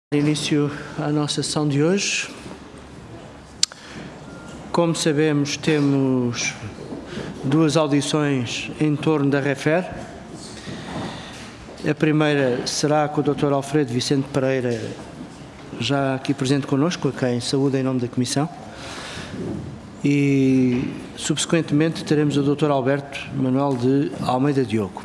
Início à nossa sessão de hoje. Como sabemos, temos duas audições em torno da REFER. A primeira será com o Dr. Alfredo Vicente Pereira, já aqui presente connosco, a quem saúdo em nome da Comissão. E, subsequentemente, teremos o Dr. Alberto Manuel de Almeida Diogo.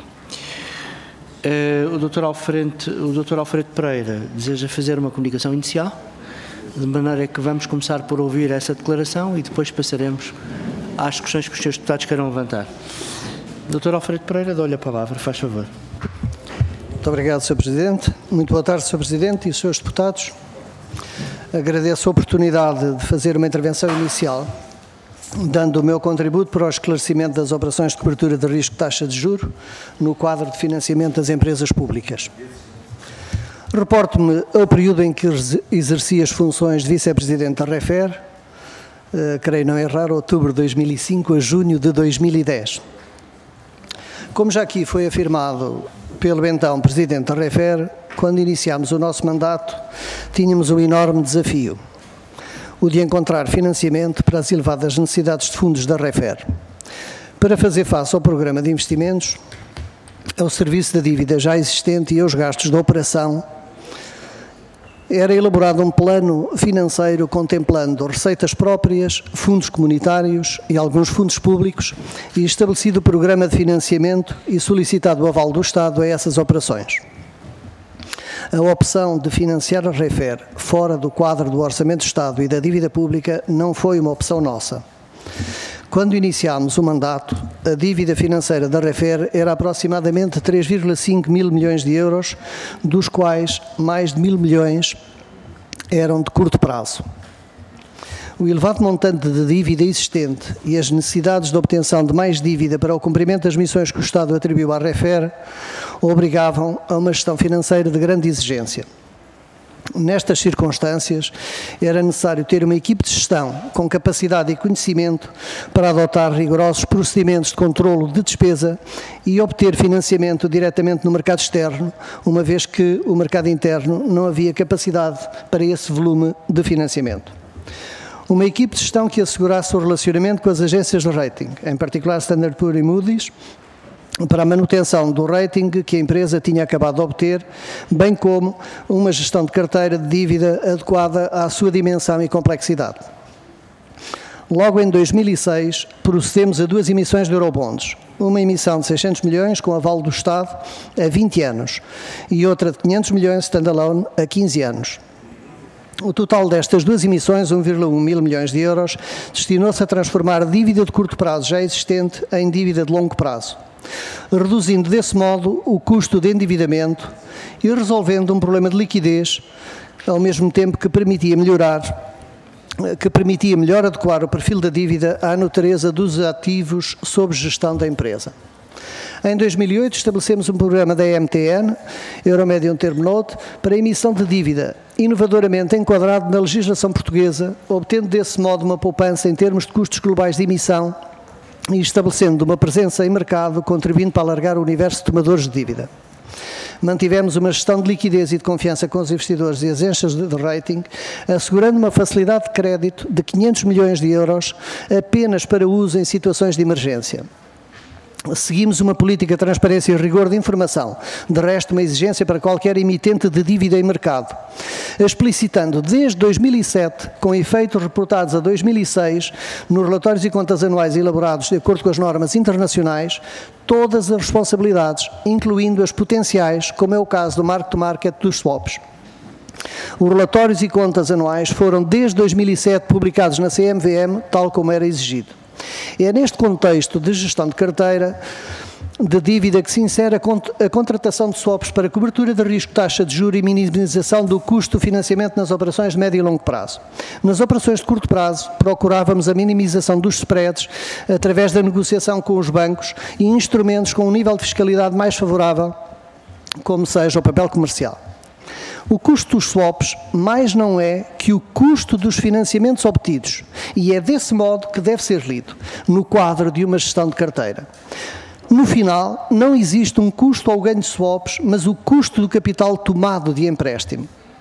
O Dr. Alfredo Pereira deseja fazer uma comunicação inicial, de maneira que vamos começar por ouvir essa declaração e depois passaremos às questões que os senhores deputados queiram levantar. Dr. Alfredo Pereira, dou-lhe a palavra, faz favor. Muito obrigado, Sr. Presidente. Muito boa tarde, Sr. Presidente e os senhores deputados. Agradeço a oportunidade de fazer uma intervenção inicial, dando o meu contributo para o esclarecimento das operações de cobertura de risco de taxa de juros no quadro de financiamento das empresas públicas. Reporto-me ao período em que exerci as funções de Vice-Presidente da REFER, creio não errar, outubro de 2005 a junho de 2010. Como já aqui foi afirmado pelo então Presidente da REFER, quando iniciámos o nosso mandato, tínhamos um enorme desafio: o de encontrar financiamento para as elevadas necessidades de fundos da REFER. Para fazer face ao programa de investimentos, ao serviço da dívida já existente e aos gastos da operação, era elaborado um plano financeiro contemplando receitas próprias, fundos comunitários e alguns fundos públicos, e estabelecido o programa de financiamento e solicitado o aval do Estado a essas operações. A opção de financiar a REFER fora do quadro do Orçamento do Estado e da dívida pública não foi uma opção nossa. Quando iniciámos o mandato, a dívida financeira da REFER era aproximadamente 3,5 mil milhões de euros, dos quais mais de 1.000 milhões eram de curto prazo. O elevado montante de dívida existente e as necessidades de obtenção de mais dívida para o cumprimento das missões que o Estado atribuiu à REFER obrigavam a uma gestão financeira de grande exigência. Nestas circunstâncias, era necessário ter uma equipe de gestão com capacidade e conhecimento para adotar rigorosos procedimentos de controlo de despesa e obter financiamento diretamente no mercado externo, uma vez que o mercado interno não havia capacidade para esse volume de financiamento. Uma equipe de gestão que assegurasse o relacionamento com as agências de rating, em particular Standard & Poor's e Moody's, para a manutenção do rating que a empresa tinha acabado de obter, bem como uma gestão de carteira de dívida adequada à sua dimensão e complexidade. Logo em 2006, procedemos a duas emissões de Eurobonds, uma emissão de 600 milhões com aval do Estado a 20 anos e outra de 500 milhões standalone a 15 anos. O total destas duas emissões, 1,1 mil milhões de euros, destinou-se a transformar dívida de curto prazo já existente em dívida de longo prazo, reduzindo desse modo o custo de endividamento e resolvendo um problema de liquidez, ao mesmo tempo que permitia melhor adequar o perfil da dívida à natureza dos ativos sob gestão da empresa. Em 2008, estabelecemos um programa da EMTN, Euromedium Term Note, para a emissão de dívida, inovadoramente enquadrado na legislação portuguesa, obtendo desse modo uma poupança em termos de custos globais de emissão e estabelecendo uma presença em mercado, contribuindo para alargar o universo de tomadores de dívida. Mantivemos uma gestão de liquidez e de confiança com os investidores e agências de rating, assegurando uma facilidade de crédito de 500 milhões de euros apenas para uso em situações de emergência. Seguimos uma política de transparência e rigor de informação, de resto uma exigência para qualquer emitente de dívida em mercado, explicitando desde 2007, com efeitos reportados a 2006, nos relatórios e contas anuais elaborados de acordo com as normas internacionais, todas as responsabilidades, incluindo as potenciais, como é o caso do mark-to-market dos swaps. Os relatórios e contas anuais foram desde 2007 publicados na CMVM, tal como era exigido. É neste contexto de gestão de carteira de dívida que se insere a contratação de swaps para cobertura de risco de taxa de juros e minimização do custo do financiamento nas operações de médio e longo prazo. Nas operações de curto prazo, procurávamos a minimização dos spreads através da negociação com os bancos e instrumentos com um nível de fiscalidade mais favorável, como seja o papel comercial. O custo dos swaps mais não é que o custo dos financiamentos obtidos, e é desse modo que deve ser lido, no quadro de uma gestão de carteira. No final, não existe um custo ou ganho de swaps, mas o custo do capital tomado de empréstimo.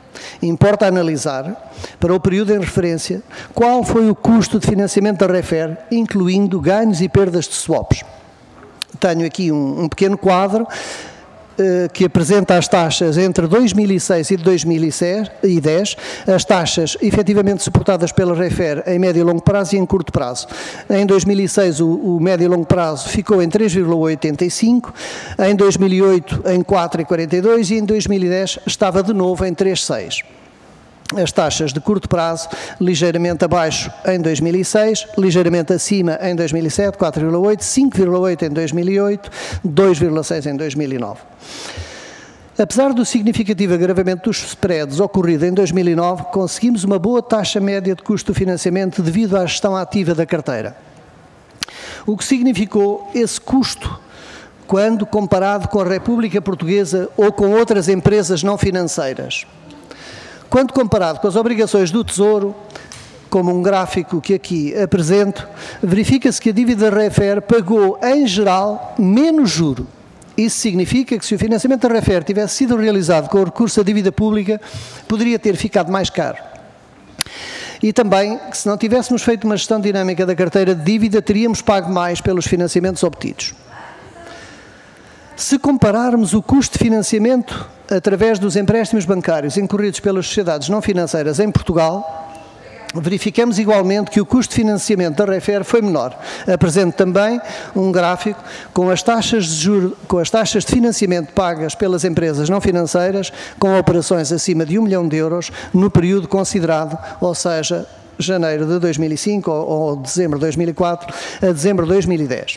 importa analisar, para o período em referência, qual foi o custo de financiamento da REFER, incluindo ganhos e perdas de swaps. Tenho aqui um pequeno quadro que apresenta as taxas entre 2006 e 2010, as taxas efetivamente suportadas pela REFER em médio e longo prazo e em curto prazo. Em 2006 o médio e longo prazo ficou em 3,85, em 2008 em 4,42 e em 2010 estava de novo em 3,6. As taxas de curto prazo ligeiramente abaixo em 2006, ligeiramente acima em 2007, 4,8, 5,8 em 2008, 2,6 em 2009. Apesar do significativo agravamento dos spreads ocorrido em 2009, conseguimos uma boa taxa média de custo de financiamento devido à gestão ativa da carteira. O que significou esse custo quando comparado com a República Portuguesa ou com outras empresas não financeiras? Quando comparado com as obrigações do Tesouro, como um gráfico que aqui apresento, verifica-se que a dívida da REFER pagou, em geral, menos juro. Isso significa que se o financiamento da REFER tivesse sido realizado com o recurso à dívida pública, poderia ter ficado mais caro. E também, que se não tivéssemos feito uma gestão dinâmica da carteira de dívida, teríamos pago mais pelos financiamentos obtidos. Se compararmos o custo de financiamento através dos empréstimos bancários incorridos pelas sociedades não financeiras em Portugal, verificamos igualmente que o custo de financiamento da REFER foi menor. Apresento também um gráfico com as taxas de juros, com as taxas de financiamento pagas pelas empresas não financeiras com operações acima de 1 milhão de euros no período considerado, ou seja, janeiro de 2005 ou dezembro de 2004 a dezembro de 2010.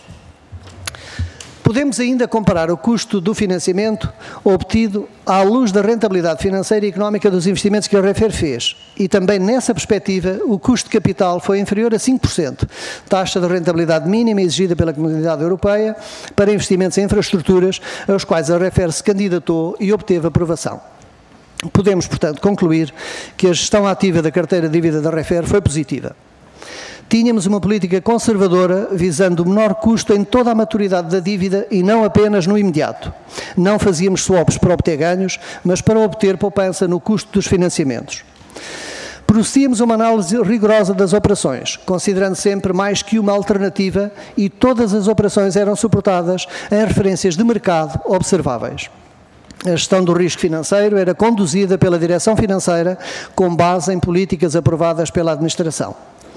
Podemos ainda comparar o custo do financiamento obtido à luz da rentabilidade financeira e económica dos investimentos que a REFER fez. E também nessa perspectiva, o custo de capital foi inferior a 5%, taxa de rentabilidade mínima exigida pela Comunidade Europeia para investimentos em infraestruturas, aos quais a REFER se candidatou e obteve aprovação. Podemos, portanto, concluir que a gestão ativa da carteira de dívida da REFER foi positiva. Tínhamos uma política conservadora visando o menor custo em toda a maturidade da dívida e não apenas no imediato. Não fazíamos swaps para obter ganhos, mas para obter poupança no custo dos financiamentos. Procedíamos a uma análise rigorosa das operações, considerando sempre mais que uma alternativa, e todas as operações eram suportadas em referências de mercado observáveis. A gestão do risco financeiro era conduzida pela direção financeira com base em políticas aprovadas pela administração.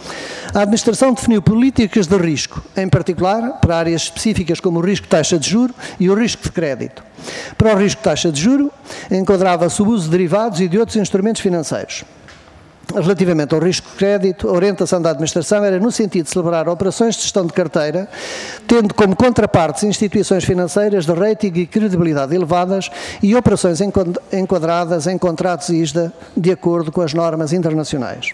A administração definiu políticas de risco, em particular para áreas específicas como o risco de taxa de juro e o risco de crédito. Para o risco de taxa de juro, enquadrava-se o uso de derivados e de outros instrumentos financeiros. Relativamente ao risco de crédito, a orientação da administração era no sentido de celebrar operações de gestão de carteira, tendo como contrapartes instituições financeiras de rating e credibilidade elevadas e operações enquadradas em contratos ISDA de acordo com as normas internacionais.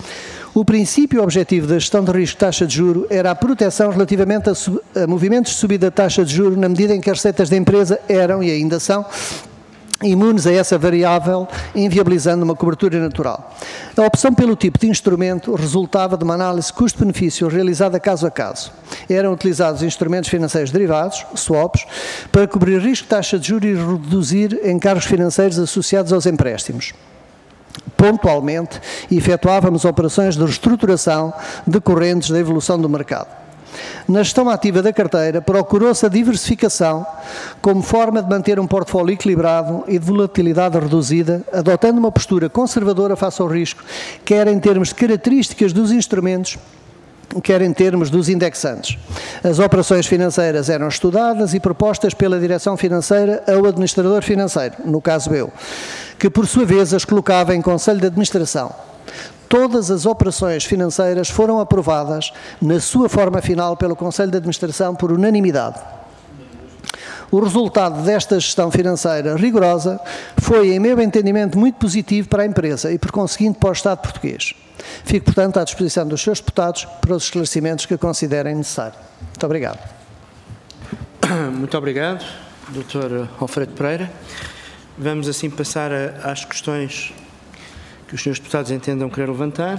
O princípio objetivo da gestão de risco de taxa de juro era a proteção relativamente a movimentos de subida da taxa de juro na medida em que as receitas da empresa eram e ainda são imunes a essa variável, inviabilizando uma cobertura natural. A opção pelo tipo de instrumento resultava de uma análise custo-benefício realizada caso a caso. Eram utilizados instrumentos financeiros derivados, swaps, para cobrir risco de taxa de juros e reduzir encargos financeiros associados aos empréstimos. Pontualmente, efetuávamos operações de reestruturação decorrentes da evolução do mercado. Na gestão ativa da carteira, procurou-se a diversificação como forma de manter um portfólio equilibrado e de volatilidade reduzida, adotando uma postura conservadora face ao risco, quer em termos de características dos instrumentos, quer em termos dos indexantes. As operações financeiras eram estudadas e propostas pela direção financeira ao administrador financeiro, no caso eu, que por sua vez as colocava em conselho de administração. Todas as operações financeiras foram aprovadas na sua forma final pelo conselho de administração por unanimidade. O resultado desta gestão financeira rigorosa foi, em meu entendimento, muito positivo para a empresa e, por conseguinte, para o Estado português. Fico, portanto, à disposição dos seus deputados para os esclarecimentos que considerem necessário. Muito obrigado. Muito obrigado, Dr. Alfredo Pereira. Vamos assim passar às questões que os senhores deputados entendam querer levantar.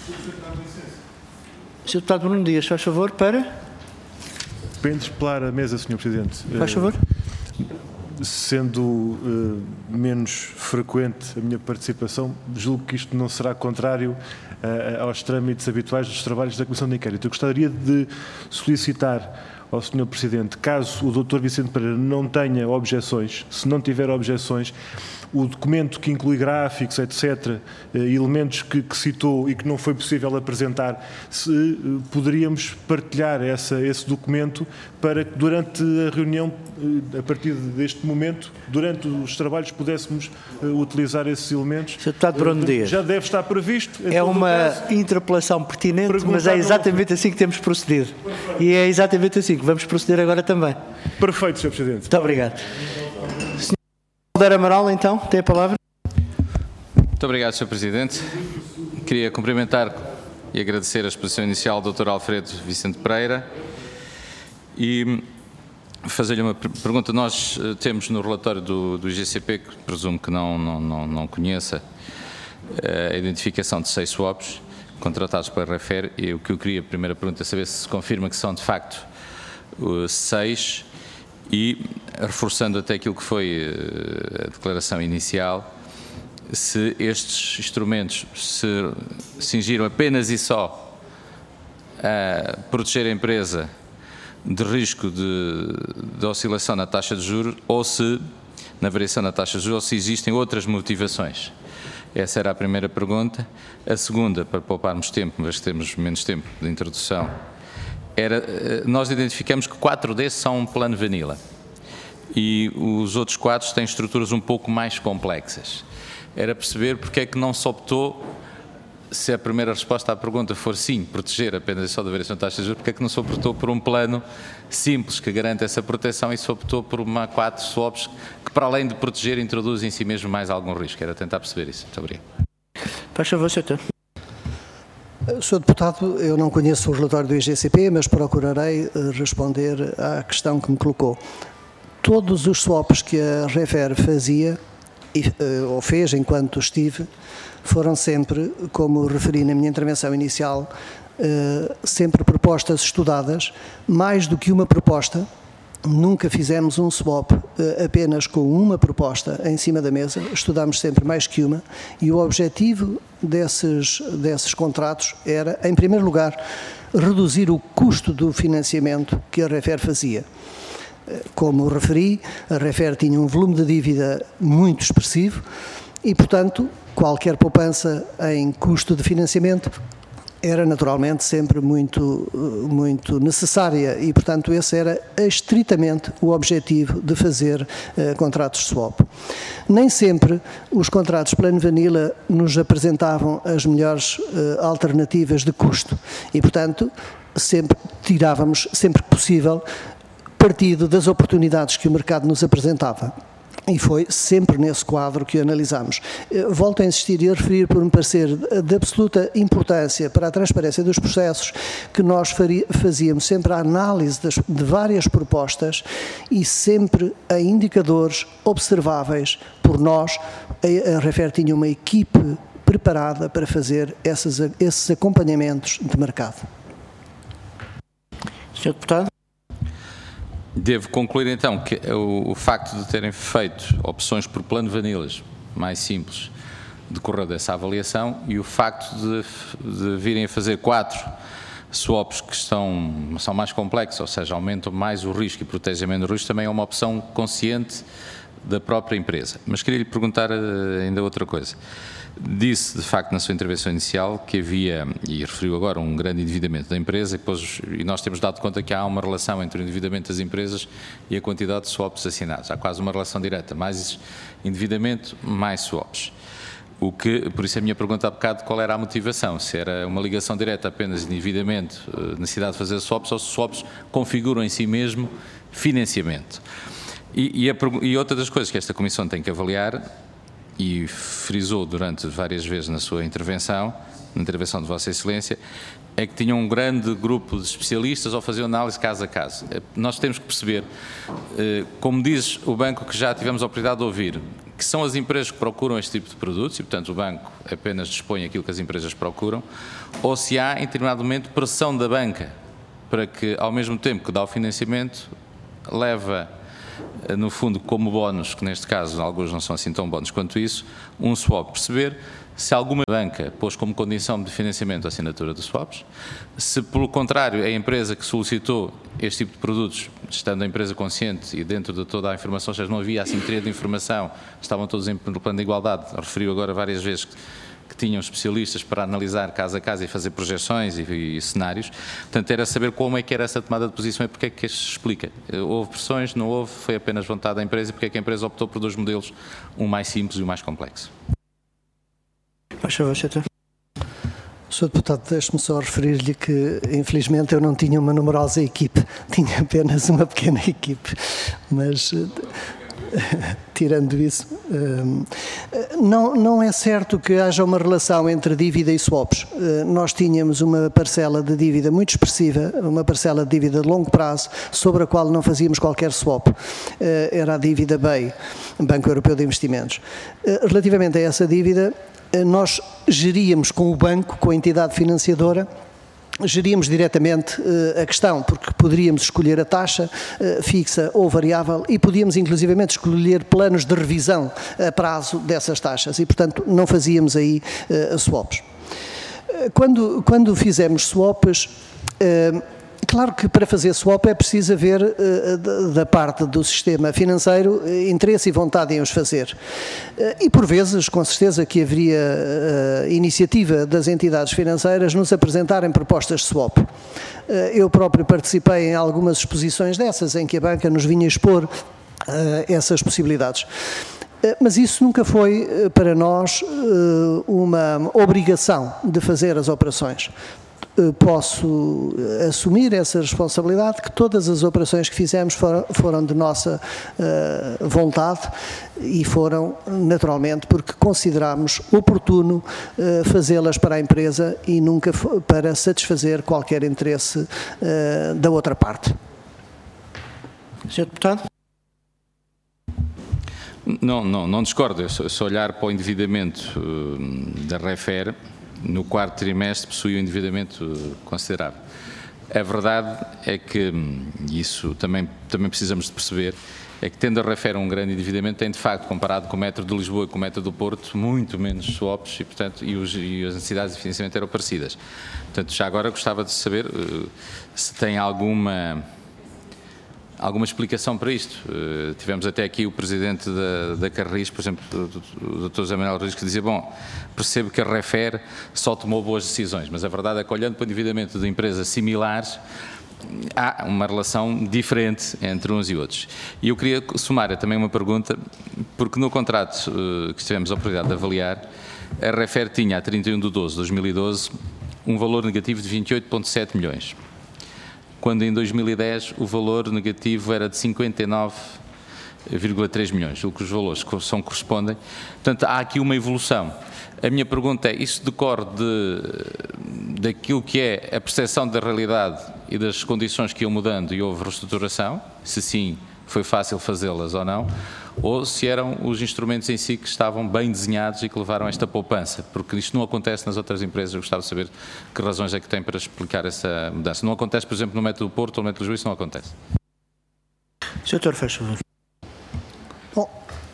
Sr. Deputado Bruno Dias, faz favor, para... Para interpelar a mesa, Sr. Presidente. Faz favor. sendo menos frequente a minha participação, julgo que isto não será contrário aos trâmites habituais dos trabalhos da Comissão de Inquérito. Eu gostaria de solicitar ao Sr. Presidente, caso o Dr. Vicente Pereira não tenha objeções, se não tiver objeções, o documento que inclui gráficos, etc., elementos que citou e que não foi possível apresentar, se poderíamos partilhar esse documento para que durante a reunião, a partir deste momento, durante os trabalhos, pudéssemos utilizar esses elementos. Sr. Deputado Bruno Dias. Já deve estar previsto. É uma interpelação pertinente, mas é exatamente assim que temos procedido. E é exatamente assim que vamos proceder agora também. Perfeito, Sr. Presidente. Muito obrigado. Sr. Alder Amaral, então, tem a palavra. Muito obrigado, Sr. Presidente. Queria cumprimentar e agradecer a exposição inicial do Dr. Alfredo Vicente Pereira e fazer-lhe uma pergunta. Nós temos no relatório do IGCP, que presumo que não conheça, a identificação de 6 swaps contratados pela REFER, e o que eu queria, a primeira pergunta, é saber se confirma que são de facto 6, e reforçando até aquilo que foi a declaração inicial, se estes instrumentos se cingiram apenas e só a proteger a empresa de risco de oscilação na taxa de juros, ou se, na variação na taxa de juros, ou se existem outras motivações. Essa era a primeira pergunta. A segunda, para pouparmos tempo, mas temos menos tempo de introdução, nós identificamos que 4 desses são um plano vanilla e os outros 4 têm estruturas um pouco mais complexas. Era perceber porque é que não se optou, se a primeira resposta à pergunta for sim, proteger apenas só da variação de taxa de juros, porque é que não se optou por um plano simples que garante essa proteção e se optou por 4 swaps que, para além de proteger, introduz em si mesmo mais algum risco? Era tentar perceber isso. Muito obrigado. Faz favor, Sr. Sr. Deputado, eu não conheço o relatório do IGCP, mas procurarei responder à questão que me colocou. Todos os swaps que a REFER fazia, ou fez enquanto estive, foram sempre, como referi na minha intervenção inicial, sempre propostas estudadas, mais do que uma proposta. Nunca fizemos um swap apenas com uma proposta em cima da mesa, estudámos sempre mais que uma, e o objetivo desses contratos era, em primeiro lugar, reduzir o custo do financiamento que a REFER fazia. Como referi, a REFER tinha um volume de dívida muito expressivo e, portanto, qualquer poupança em custo de financiamento era naturalmente sempre muito necessária e, portanto, esse era estritamente o objetivo de fazer contratos swap. Nem sempre os contratos plano vanilla nos apresentavam as melhores alternativas de custo e, portanto, sempre tirávamos, sempre que possível, partido das oportunidades que o mercado nos apresentava. E foi sempre nesse quadro que analisámos. Volto a insistir e a referir por me parecer de absoluta importância para a transparência dos processos que nós fazíamos sempre a análise de várias propostas e sempre a indicadores observáveis por nós. A REFER tinha uma equipe preparada para fazer esses acompanhamentos de mercado. Sr. Deputado. Devo concluir então que o facto de terem feito opções por plano vanillas mais simples decorreu dessa avaliação e o facto de virem a fazer 4 swaps que são mais complexos, ou seja, aumentam mais o risco e protegem menos o risco, também é uma opção consciente da própria empresa. Mas queria lhe perguntar ainda outra coisa. Disse, de facto, na sua intervenção inicial que havia, e referiu agora, um grande endividamento da empresa e nós temos dado conta que há uma relação entre o endividamento das empresas e a quantidade de swaps assinados. Há quase uma relação direta, mais endividamento, mais swaps. Por isso a minha pergunta há bocado, qual era a motivação? Se era uma ligação direta apenas de endividamento, necessidade de fazer swaps, ou se swaps configuram em si mesmo financiamento. E outra das coisas que esta Comissão tem que avaliar, e frisou durante várias vezes na sua intervenção, na intervenção de Vossa Excelência, é que tinham um grande grupo de especialistas ou faziam análise caso a caso. Nós temos que perceber, como diz o banco que já tivemos a oportunidade de ouvir, que são as empresas que procuram este tipo de produtos e, portanto, o banco apenas dispõe aquilo que as empresas procuram, ou se há, em determinado momento, pressão da banca para que, ao mesmo tempo que dá o financiamento, leva no fundo, como bónus, que neste caso alguns não são assim tão bónus quanto isso, um swap. Perceber se alguma banca pôs como condição de financiamento a assinatura de swaps, se pelo contrário a empresa que solicitou este tipo de produtos, estando a empresa consciente e dentro de toda a informação, já não havia assimetria de informação, estavam todos em plano de igualdade, referiu agora várias vezes que tinham especialistas para analisar caso a caso e fazer projeções e cenários. Portanto, era saber como é que era essa tomada de posição e porque é que isto se explica. Houve pressões, não houve, foi apenas vontade da empresa e porque é que a empresa optou por dois modelos, um mais simples e um mais complexo. Sr. Deputado, deixe-me só referir-lhe que, infelizmente, eu não tinha uma numerosa equipe, tinha apenas uma pequena equipe, mas, tirando isso, não é certo que haja uma relação entre dívida e swaps. Nós tínhamos uma parcela de dívida muito expressiva, uma parcela de dívida de longo prazo, sobre a qual não fazíamos qualquer swap. Era a dívida BEI, Banco Europeu de Investimentos. Relativamente a essa dívida, nós geríamos com o banco, com a entidade financiadora, geríamos diretamente a questão, porque poderíamos escolher a taxa fixa ou variável e podíamos inclusivamente escolher planos de revisão a prazo dessas taxas e, portanto, não fazíamos aí swaps. Quando fizemos swaps, claro que para fazer swap é preciso haver, da parte do sistema financeiro, interesse e vontade em os fazer. E por vezes, com certeza que haveria iniciativa das entidades financeiras nos apresentarem propostas de swap. Eu próprio participei em algumas exposições dessas, em que a banca nos vinha expor essas possibilidades. Mas isso nunca foi para nós uma obrigação de fazer as operações. Posso assumir essa responsabilidade, que todas as operações que fizemos foram de nossa vontade e foram, naturalmente, porque considerámos oportuno fazê-las para a empresa e nunca para satisfazer qualquer interesse da outra parte. Sr. Deputado? Não discordo. Se olhar para o endividamento da Refer, no quarto trimestre possui um endividamento considerável. A verdade é que, isso também precisamos de perceber, é que tendo a Refer um grande endividamento, tem de facto, comparado com o metro de Lisboa e com o metro do Porto, muito menos swaps e, portanto, e as necessidades de financiamento eram parecidas. Portanto, já agora gostava de saber se tem alguma explicação para isto. Tivemos até aqui o presidente da Carris, por exemplo, o Dr. José Manuel Rodrigues, que dizia, bom, percebo que a Refer só tomou boas decisões, mas a verdade é que, olhando para o endividamento de empresas similares, há uma relação diferente entre uns e outros. E eu queria somar também uma pergunta, porque no contrato que tivemos a oportunidade de avaliar, a Refer tinha, a 31/12/2012, um valor negativo de 28,7 milhões. Quando em 2010 o valor negativo era de 59,3 milhões, o que os valores correspondem. Portanto, há aqui uma evolução. A minha pergunta é, isso decorre daquilo que é a percepção da realidade e das condições que iam mudando e houve reestruturação, se sim, foi fácil fazê-las ou não, ou se eram os instrumentos em si que estavam bem desenhados e que levaram a esta poupança, porque isto não acontece nas outras empresas. Eu gostava de saber que razões é que tem para explicar essa mudança. Não acontece, por exemplo, no método do Porto ou no método de Lisboa, isso não acontece. Sr. Doutor, faz favor. Bom,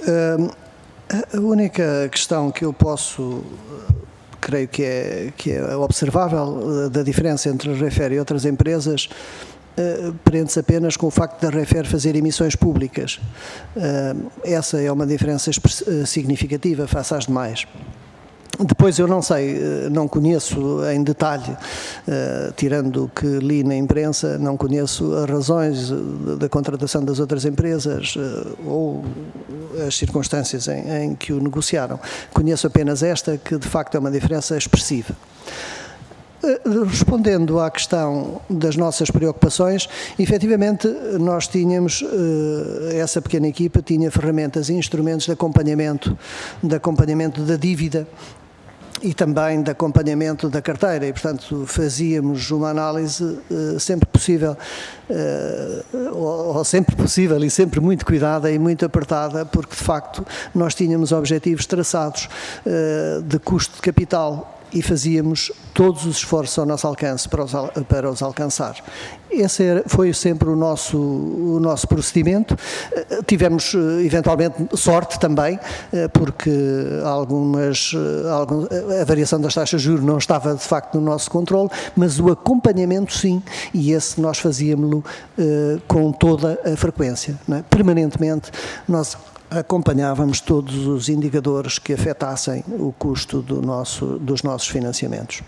a única questão que eu posso, creio que é observável, da diferença entre a Refer e outras empresas, prende-se apenas com o facto da Refer fazer emissões públicas. Essa é uma diferença significativa face às demais. Depois eu não sei, não conheço em detalhe, tirando o que li na imprensa, não conheço as razões da contratação das outras empresas ou as circunstâncias em que o negociaram. Conheço apenas esta, que de facto é uma diferença expressiva. Respondendo à questão das nossas preocupações, efetivamente nós tínhamos, essa pequena equipa tinha ferramentas e instrumentos de acompanhamento da dívida e também de acompanhamento da carteira e, portanto, fazíamos uma análise sempre possível, ou sempre possível e sempre muito cuidada e muito apertada, porque, de facto, nós tínhamos objetivos traçados de custo de capital e fazíamos todos os esforços ao nosso alcance para os alcançar. Esse foi sempre o nosso procedimento. Tivemos, eventualmente, sorte também, porque a variação das taxas de juros não estava, de facto, no nosso controle, mas o acompanhamento, sim, e esse nós fazíamos-lo com toda a frequência, não é? Permanentemente, nós acompanhávamos todos os indicadores que afetassem o custo dos nossos financiamentos.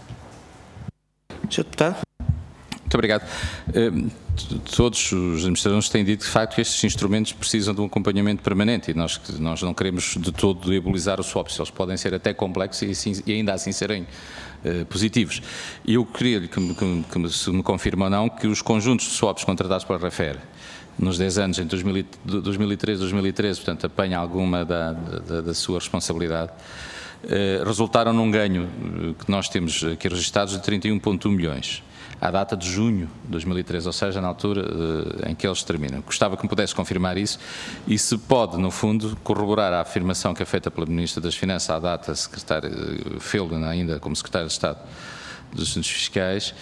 Sr. Deputado. Muito obrigado. Todos os administradores têm dito, de facto, que estes instrumentos precisam de um acompanhamento permanente e nós não queremos de todo diabolizar os swaps. Eles podem ser até complexos e ainda assim serem positivos. E eu queria que se me confirma ou não que os conjuntos de swaps contratados pela REFER nos 10 anos, entre 2013 e 2013, portanto, apanha alguma da sua responsabilidade, resultaram num ganho que nós temos aqui registados de 31,1 milhões, à data de junho de 2013, ou seja, na altura em que eles terminam. Gostava que me pudesse confirmar isso e se pode, no fundo, corroborar a afirmação que é feita pela Ministra das Finanças à data, fê-lo ainda como Secretário de Estado dos Assuntos Fiscais,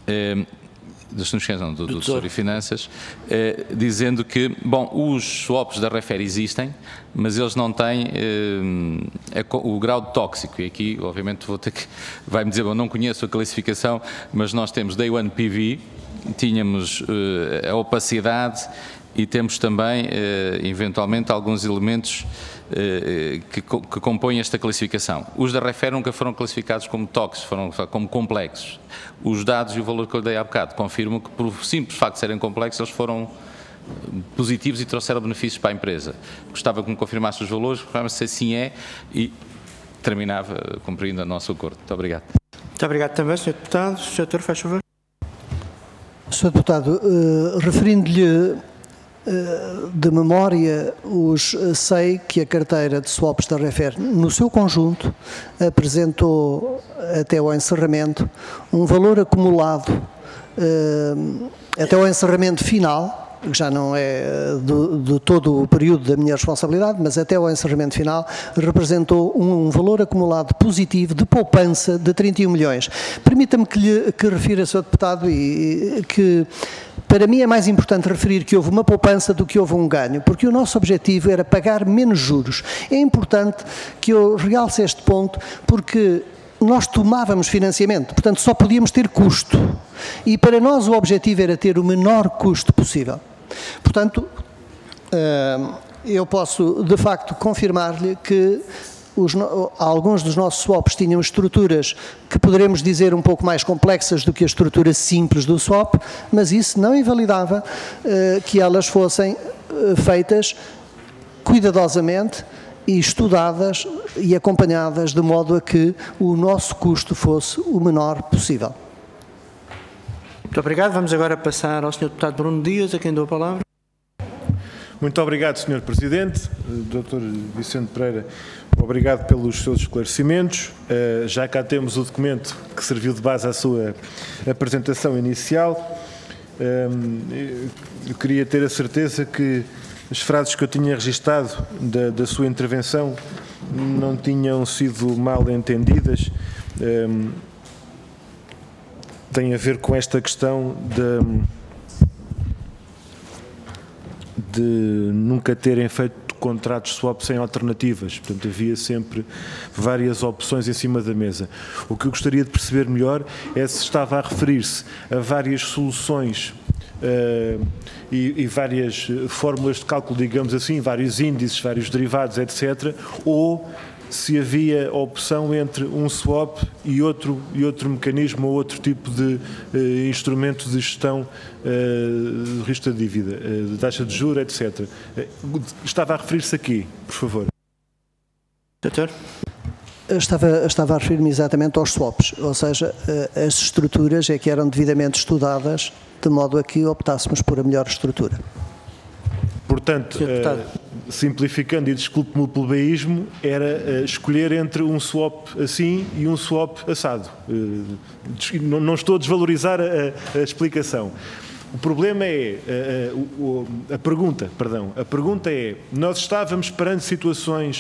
do Tesouro e Finanças, dizendo que, bom, os swaps da REFER existem, mas eles não têm o grau de tóxico. E aqui, obviamente, vai-me dizer, bom, não conheço a classificação, mas nós temos Day One PV, tínhamos a opacidade e temos também, eventualmente, alguns elementos que compõem esta classificação. Os da REFER nunca foram classificados como tóxicos, foram como complexos. Os dados e o valor que eu dei há bocado confirmam que, por simples facto de serem complexos, eles foram positivos e trouxeram benefícios para a empresa. Gostava que me confirmasse os valores, se assim é, e terminava cumprindo o nosso acordo. Muito obrigado. Muito obrigado também, Sr. Deputado. Sr. Doutor, faz favor. Sr. Deputado, referindo-lhe de memória, sei que a carteira de swaps da REFER, no seu conjunto, apresentou até ao encerramento um valor acumulado, até ao encerramento final, que já não é de todo o período da minha responsabilidade, mas até ao encerramento final, representou um valor acumulado positivo de poupança de 31 milhões. Permita-me que refira, Sr. Deputado, e que para mim é mais importante referir que houve uma poupança do que houve um ganho, porque o nosso objetivo era pagar menos juros. É importante que eu realce este ponto, porque nós tomávamos financiamento, portanto só podíamos ter custo. E para nós o objetivo era ter o menor custo possível. Portanto, eu posso de facto confirmar-lhe que alguns dos nossos swaps tinham estruturas que poderemos dizer um pouco mais complexas do que a estrutura simples do swap, mas isso não invalidava que elas fossem feitas cuidadosamente e estudadas e acompanhadas de modo a que o nosso custo fosse o menor possível. Muito obrigado. Vamos agora passar ao Sr. Deputado Bruno Dias, a quem dou a palavra. Muito obrigado, Sr. Presidente. Dr. Vicente Pereira, obrigado pelos seus esclarecimentos. Já cá temos o documento que serviu de base à sua apresentação inicial. Eu queria ter a certeza que as frases que eu tinha registado da sua intervenção não tinham sido mal entendidas. Tem a ver com esta questão de nunca terem feito contratos swap sem alternativas. Portanto, havia sempre várias opções em cima da mesa. O que eu gostaria de perceber melhor é se estava a referir-se a várias soluções e várias fórmulas de cálculo, digamos assim, vários índices, vários derivados, etc., ou se havia opção entre um swap e outro mecanismo ou outro tipo de instrumento de gestão de risco da dívida, de taxa de juros, etc. Estava a referir-se aqui, por favor. Doutor? Estava a referir-me exatamente aos swaps, ou seja, as estruturas é que eram devidamente estudadas de modo a que optássemos por a melhor estrutura. Portanto, simplificando e desculpe-me o plebeísmo, era escolher entre um swap assim e um swap assado. Não estou a desvalorizar a explicação. O problema é, a pergunta é, nós estávamos perante situações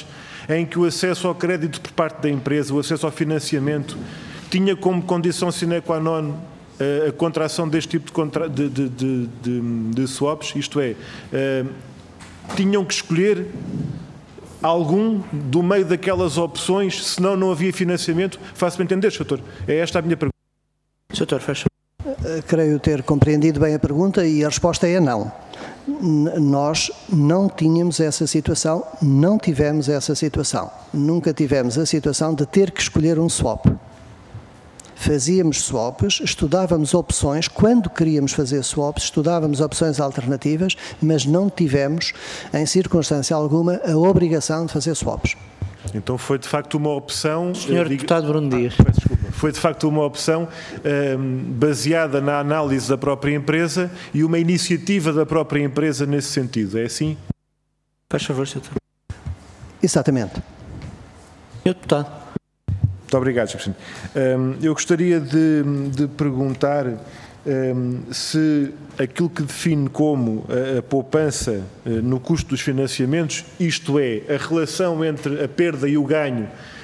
em que o acesso ao crédito por parte da empresa, o acesso ao financiamento, tinha como condição sine qua non a contração deste tipo de swaps, isto é, tinham que escolher algum do meio daquelas opções, senão não havia financiamento? Faço-me entender, Sr. Doutor. É esta a minha pergunta. Sr. Doutor, fecha. Creio ter compreendido bem a pergunta e a resposta é não. Nós não tínhamos essa situação, não tivemos essa situação. Nunca tivemos a situação de ter que escolher um swap. Fazíamos swaps, estudávamos opções, quando queríamos fazer swaps, estudávamos opções alternativas, mas não tivemos, em circunstância alguma, a obrigação de fazer swaps. Então foi de facto uma opção... Senhor Deputado Bruno Dias. Desculpa. Foi de facto uma opção baseada na análise da própria empresa e uma iniciativa da própria empresa nesse sentido, é assim? Faz favor, Sr. Doutor. Exatamente. Senhor Deputado. Muito obrigado, Sr. Presidente. Eu gostaria de perguntar se aquilo que define como a poupança no custo dos financiamentos, isto é, a relação entre a perda e o ganho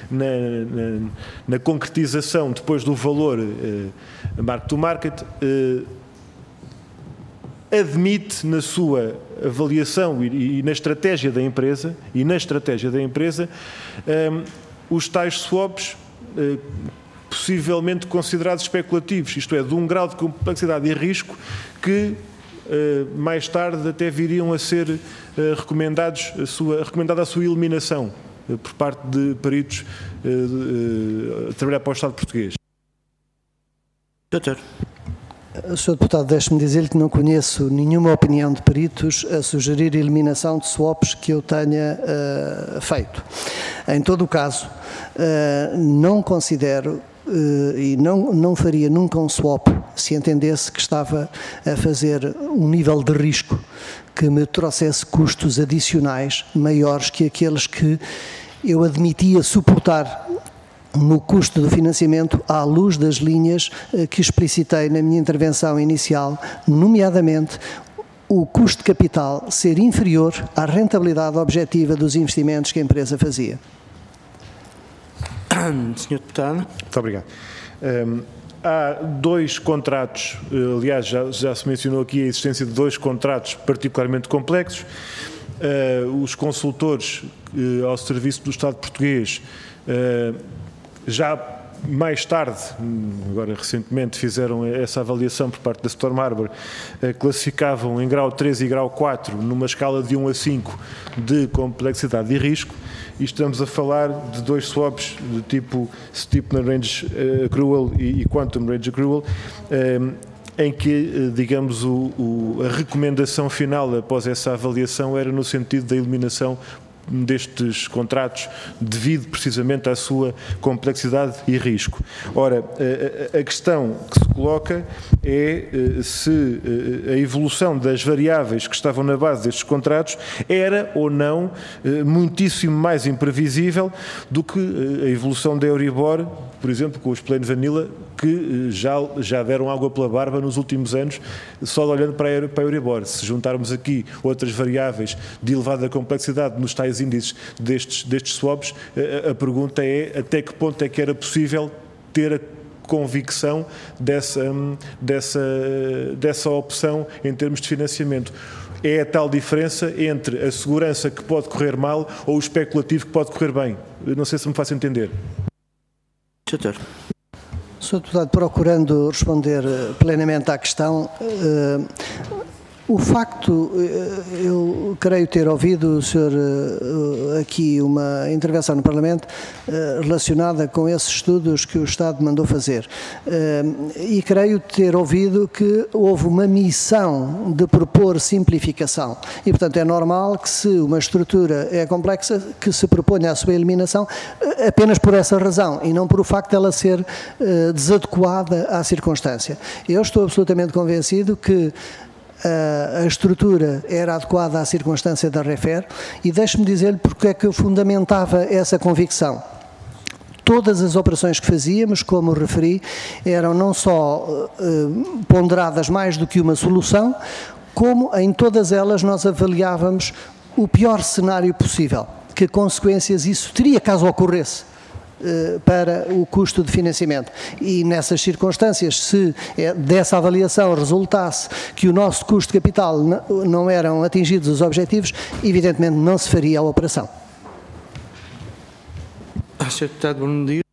na concretização depois do valor mark to market, admite na sua avaliação e na estratégia da empresa, os tais swaps possivelmente considerados especulativos, isto é, de um grau de complexidade e risco que mais tarde até viriam a ser recomendada a sua eliminação por parte de peritos a trabalhar para o Estado português. Doutor. Sr. Deputado, deixe-me dizer-lhe que não conheço nenhuma opinião de peritos a sugerir a eliminação de swaps que eu tenha feito. Em todo o caso, não considero e não faria nunca um swap se entendesse que estava a fazer um nível de risco que me trouxesse custos adicionais maiores que aqueles que eu admitia suportar no custo do financiamento à luz das linhas que explicitei na minha intervenção inicial, nomeadamente o custo de capital ser inferior à rentabilidade objetiva dos investimentos que a empresa fazia. Senhor Deputado. Muito obrigado. Há dois contratos, aliás, já se mencionou aqui a existência de dois contratos particularmente complexos. Os consultores ao serviço do Estado português já mais tarde, agora recentemente, fizeram essa avaliação por parte da Storm Harbor, classificavam em grau 3 e grau 4, numa escala de 1 a 5 de complexidade e risco, e estamos a falar de dois swaps de tipo Steepner Range Accrual e Quantum Range Accrual, em que, digamos, a recomendação final após essa avaliação era no sentido da eliminação destes contratos devido precisamente à sua complexidade e risco. Ora, a questão que se coloca é se a evolução das variáveis que estavam na base destes contratos era ou não muitíssimo mais imprevisível do que a evolução da Euribor, por exemplo, com os Plain Vanilla, que já deram água pela barba nos últimos anos, só olhando para a Euribor. Se juntarmos aqui outras variáveis de elevada complexidade nos tais índices destes swaps, a pergunta é até que ponto é que era possível ter a convicção dessa opção em termos de financiamento. É a tal diferença entre a segurança que pode correr mal ou o especulativo que pode correr bem. Eu não sei se me faço entender. Doutor. Sr. Deputado, procurando responder plenamente à questão, o facto, eu creio ter ouvido, Sr. aqui uma intervenção no Parlamento relacionada com esses estudos que o Estado mandou fazer, e creio ter ouvido que houve uma missão de propor simplificação e, portanto, é normal que se uma estrutura é complexa, que se proponha a sua eliminação apenas por essa razão e não por o facto de ela ser desadequada à circunstância. Eu estou absolutamente convencido que a estrutura era adequada à circunstância da REFER e deixe-me dizer-lhe porque é que eu fundamentava essa convicção. Todas as operações que fazíamos, como referi, eram não só ponderadas mais do que uma solução, como em todas elas nós avaliávamos o pior cenário possível. que consequências isso teria caso ocorresse para o custo de financiamento. E nessas circunstâncias, se dessa avaliação resultasse que o nosso custo de capital não eram atingidos os objetivos, evidentemente não se faria a operação. Sr. Deputado Bruno Dias.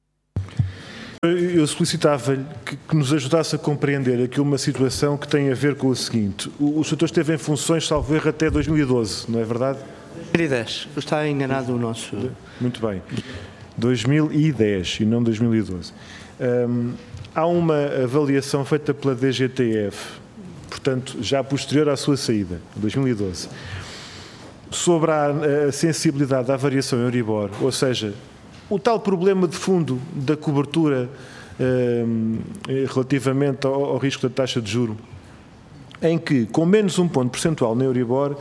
Eu solicitava-lhe que nos ajudasse a compreender aqui uma situação que tem a ver com o seguinte. O setor esteve em funções, salvo erro, até 2012, não é verdade? 2010. Está enganado o nosso... Muito bem. 2010 e não 2012. Há uma avaliação feita pela DGTF, portanto, já posterior à sua saída, 2012, sobre a sensibilidade à variação Euribor, ou seja, o tal problema de fundo da cobertura relativamente ao risco da taxa de juro, em que, com menos um ponto percentual na Euribor,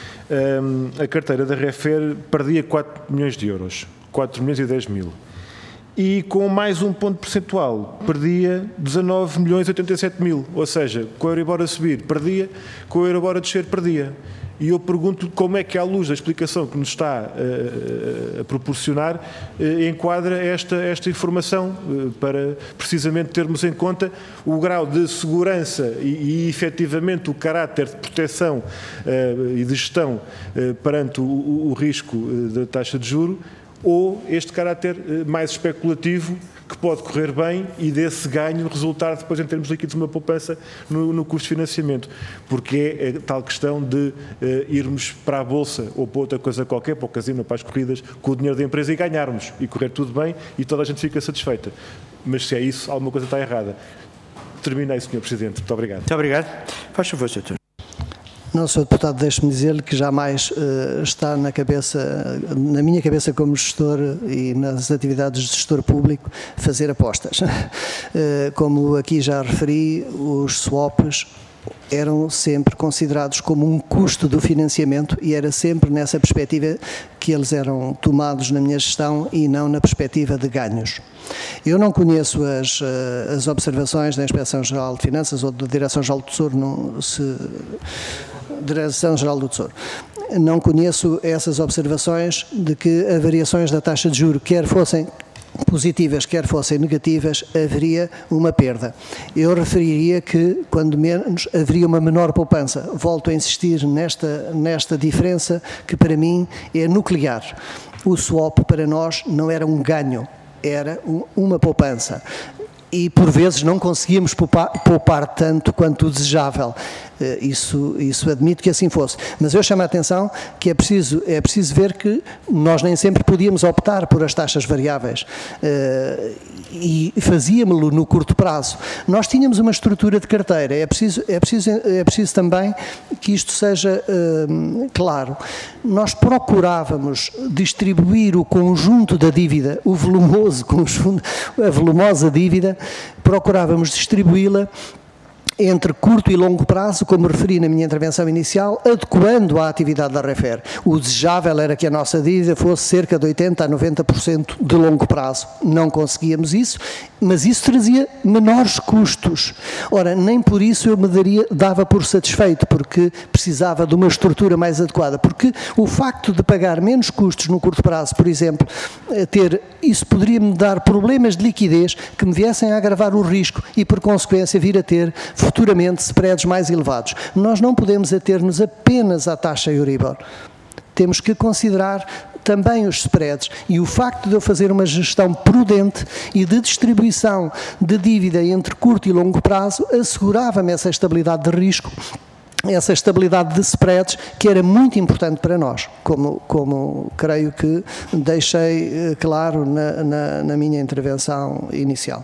a carteira da Refer perdia 4 milhões de euros, 4 milhões e 10 mil. E com mais um ponto percentual, perdia 19 milhões e 87 mil. Ou seja, com a Euribor a subir, perdia, com a Euribor a descer, perdia. E eu pergunto como é que, à luz da explicação que nos está a proporcionar, enquadra esta informação, para precisamente termos em conta o grau de segurança e efetivamente o caráter de proteção e de gestão perante o risco da taxa de juro, ou este caráter mais especulativo que pode correr bem e desse ganho resultar depois em termos líquidos uma poupança no custo de financiamento, porque é a tal questão de irmos para a Bolsa ou para outra coisa qualquer, para o casino, para as corridas, com o dinheiro da empresa e ganharmos, e correr tudo bem e toda a gente fica satisfeita. Mas se é isso, alguma coisa está errada. Terminei, Sr. Presidente. Muito obrigado. Muito obrigado. Faz favor, Sr. Doutor. Não, Sr. Deputado, deixe-me dizer-lhe que jamais está na minha cabeça como gestor e nas atividades de gestor público, fazer apostas. Como aqui já referi, os swaps eram sempre considerados como um custo do financiamento e era sempre nessa perspectiva que eles eram tomados na minha gestão e não na perspectiva de ganhos. Eu não conheço as observações da Inspeção-Geral de Finanças ou da Direção-Geral do Tesouro, Direção-Geral do Tesouro. Não conheço essas observações de que as variações da taxa de juros, quer fossem positivas, quer fossem negativas, haveria uma perda. Eu referiria que, quando menos, haveria uma menor poupança. Volto a insistir nesta diferença que, para mim, é nuclear. O swap, para nós, não era um ganho, era uma poupança. E, por vezes, não conseguíamos poupar tanto quanto o desejável. Isso admito que assim fosse. Mas eu chamo a atenção que é preciso ver que nós nem sempre podíamos optar por as taxas variáveis e fazíamos-lo no curto prazo. Nós tínhamos uma estrutura de carteira. É preciso também que isto seja claro. Nós procurávamos distribuir o conjunto da dívida, o volumoso conjunto, a volumosa dívida, procurávamos distribuí-la entre curto e longo prazo, como referi na minha intervenção inicial, adequando à atividade da Refer. O desejável era que a nossa dívida fosse cerca de 80% a 90% de longo prazo. Não conseguíamos isso, mas isso trazia menores custos. Ora, nem por isso eu dava por satisfeito, porque precisava de uma estrutura mais adequada, porque o facto de pagar menos custos no curto prazo, por exemplo, isso poderia-me dar problemas de liquidez que me viessem a agravar o risco e, por consequência, vir a ter futuramente spreads mais elevados. Nós não podemos ater-nos apenas à taxa Euribor. Temos que considerar também os spreads e o facto de eu fazer uma gestão prudente e de distribuição de dívida entre curto e longo prazo assegurava-me essa estabilidade de risco, essa estabilidade de spreads que era muito importante para nós, como creio que deixei claro na minha intervenção inicial.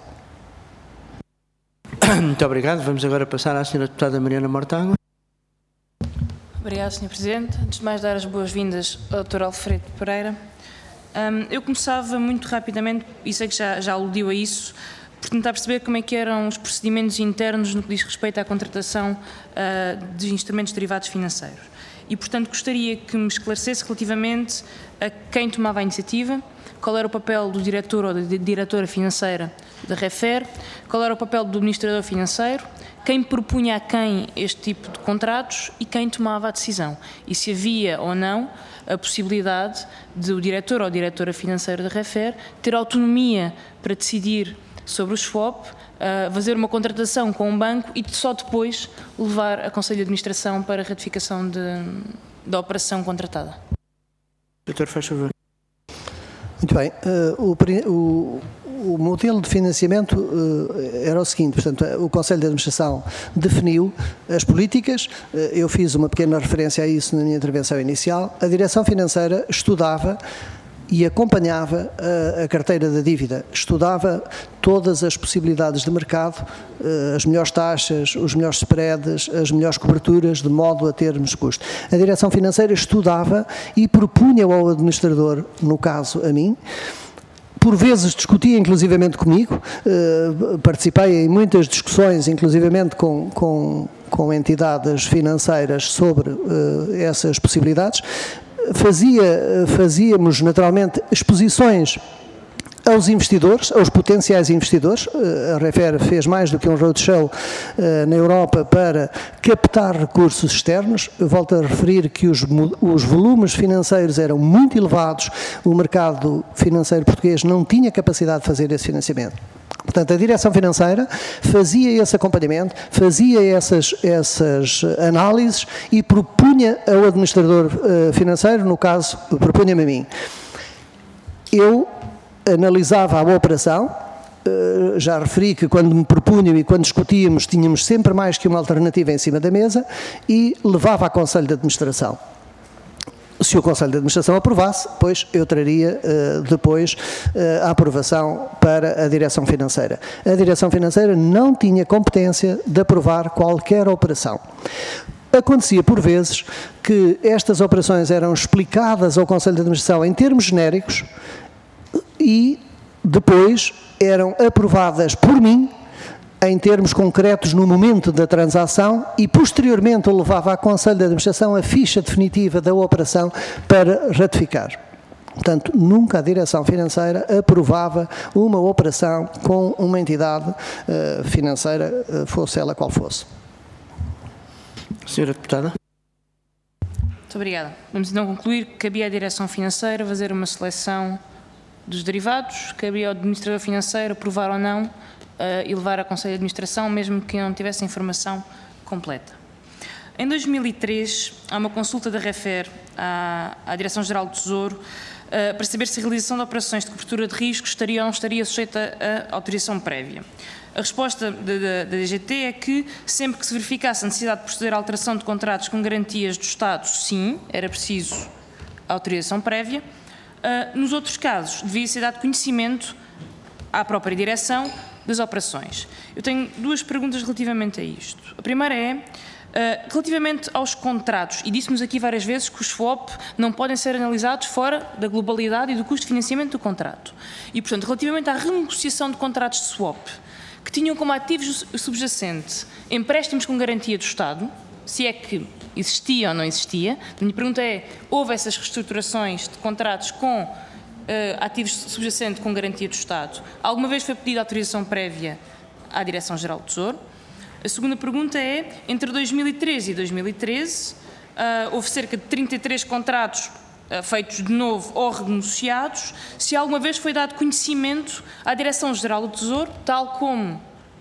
Muito obrigado. Vamos agora passar à Sra. Deputada Mariana Mortágua. Obrigada, Sr. Presidente. Antes de mais, dar as boas-vindas ao Dr. Alfredo Pereira. Eu começava muito rapidamente, e sei que já aludiu a isso, por tentar perceber como é que eram os procedimentos internos no que diz respeito à contratação de instrumentos derivados financeiros. E, portanto, gostaria que me esclarecesse relativamente a quem tomava a iniciativa, qual era o papel do diretor ou da diretora financeira da REFER, qual era o papel do administrador financeiro, quem propunha a quem este tipo de contratos e quem tomava a decisão. E se havia ou não a possibilidade de o diretor ou a diretora financeira da REFER ter autonomia para decidir sobre o swap, fazer uma contratação com um banco e só depois levar a Conselho de Administração para a ratificação da operação contratada. Doutor, faz favor. Muito bem. O modelo de financiamento era o seguinte, portanto, o Conselho de Administração definiu as políticas, eu fiz uma pequena referência a isso na minha intervenção inicial, a direção financeira estudava e acompanhava a carteira da dívida, estudava todas as possibilidades de mercado, as melhores taxas, os melhores spreads, as melhores coberturas, de modo a termos custo. A direção financeira estudava e propunha ao administrador, no caso a mim, por vezes discutia inclusivamente comigo, participei em muitas discussões, inclusivamente com entidades financeiras sobre essas possibilidades. Fazíamos naturalmente exposições aos investidores, aos potenciais investidores. A REFER fez mais do que um roadshow na Europa para captar recursos externos. Eu volto a referir que os volumes financeiros eram muito elevados, o mercado financeiro português não tinha capacidade de fazer esse financiamento. Portanto, a direção financeira fazia esse acompanhamento, fazia essas análises e propunha ao administrador financeiro, no caso, propunha-me a mim. Eu analisava a operação, já referi que quando me propunham e quando discutíamos, tínhamos sempre mais que uma alternativa em cima da mesa e levava a Conselho de Administração. Se o Conselho de Administração aprovasse, pois eu traria depois a aprovação para a Direção Financeira. A Direção Financeira não tinha competência de aprovar qualquer operação. Acontecia por vezes que estas operações eram explicadas ao Conselho de Administração em termos genéricos e depois eram aprovadas por mim em termos concretos no momento da transação e posteriormente eu levava à Conselho de Administração a ficha definitiva da operação para ratificar. Portanto, nunca a direção financeira aprovava uma operação com uma entidade financeira, fosse ela qual fosse. Senhora Deputada. Muito obrigada. Vamos então concluir que cabia à direção financeira fazer uma seleção dos derivados, cabia ao administrador financeiro aprovar ou não e levar a Conselho de Administração, mesmo que não tivesse a informação completa. Em 2003, há uma consulta da REFER à Direção-Geral do Tesouro para saber se a realização de operações de cobertura de risco estaria ou não estaria sujeita a autorização prévia. A resposta da DGT é que, sempre que se verificasse a necessidade de proceder à alteração de contratos com garantias do Estado, sim, era preciso a autorização prévia. Nos outros casos, devia ser dado conhecimento à própria direção das operações. Eu tenho duas perguntas relativamente a isto. A primeira é, relativamente aos contratos, e disse-nos aqui várias vezes que os swap não podem ser analisados fora da globalidade e do custo de financiamento do contrato. E, portanto, relativamente à renegociação de contratos de swap, que tinham como ativo subjacente empréstimos com garantia do Estado, se é que existia ou não existia, a minha pergunta é, houve essas reestruturações de contratos com ativos subjacentes com garantia do Estado? Alguma vez foi pedida autorização prévia à Direção-Geral do Tesouro? A segunda pergunta é, entre 2013 e 2013, houve cerca de 33 contratos feitos de novo ou renegociados, se alguma vez foi dado conhecimento à Direção-Geral do Tesouro, tal como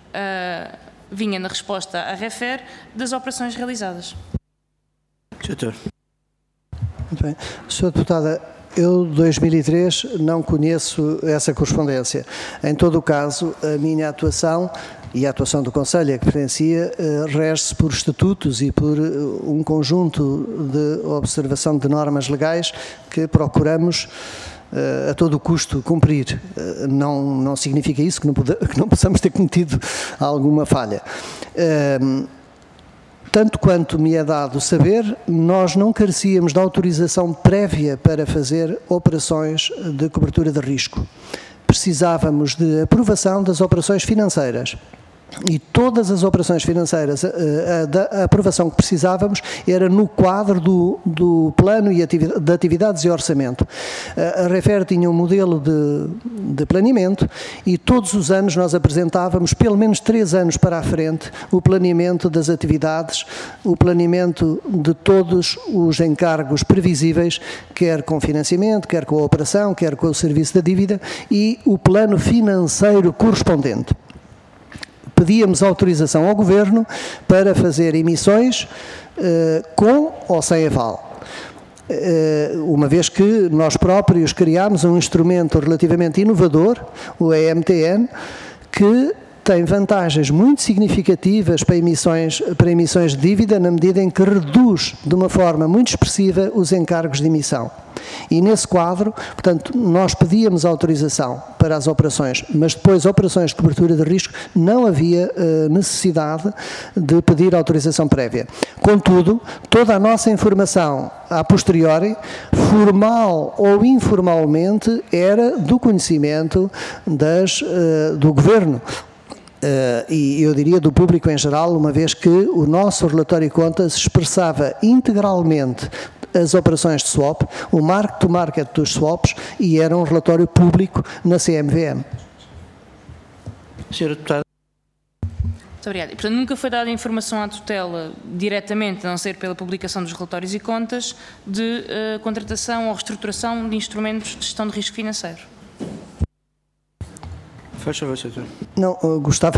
vinha na resposta à REFER, das operações realizadas. Doutor. Muito bem. Sra. Deputada, eu, de 2003, não conheço essa correspondência. Em todo o caso, a minha atuação e a atuação do Conselho a que pertencia rege-se por estatutos e por um conjunto de observação de normas legais que procuramos a todo o custo cumprir. Não significa isso que não possamos ter cometido alguma falha. Tanto quanto me é dado saber, nós não carecíamos de autorização prévia para fazer operações de cobertura de risco. Precisávamos de aprovação das operações financeiras. E todas as operações financeiras, a aprovação que precisávamos era no quadro do plano de atividades e orçamento. A REFER tinha um modelo de planeamento e todos os anos nós apresentávamos, pelo menos 3 anos para a frente, o planeamento das atividades, o planeamento de todos os encargos previsíveis, quer com financiamento, quer com a operação, quer com o serviço da dívida, e o plano financeiro correspondente. Pedíamos autorização ao Governo para fazer emissões com ou sem aval. Uma vez que nós próprios criámos um instrumento relativamente inovador, o EMTN, que tem vantagens muito significativas para emissões de dívida, na medida em que reduz de uma forma muito expressiva os encargos de emissão. E nesse quadro, portanto, nós pedíamos autorização para as operações, mas depois operações de cobertura de risco não havia necessidade de pedir autorização prévia. Contudo, toda a nossa informação a posteriori, formal ou informalmente, era do conhecimento do Governo. E eu diria do público em geral, uma vez que o nosso relatório de contas expressava integralmente as operações de swap, o mark-to-market dos swaps, e era um relatório público na CMVM. Senhora Deputada. Muito obrigada. E, portanto, nunca foi dada informação à tutela diretamente, a não ser pela publicação dos relatórios e contas, de contratação ou reestruturação de instrumentos de gestão de risco financeiro. Faz favor, Sr. Não, gostava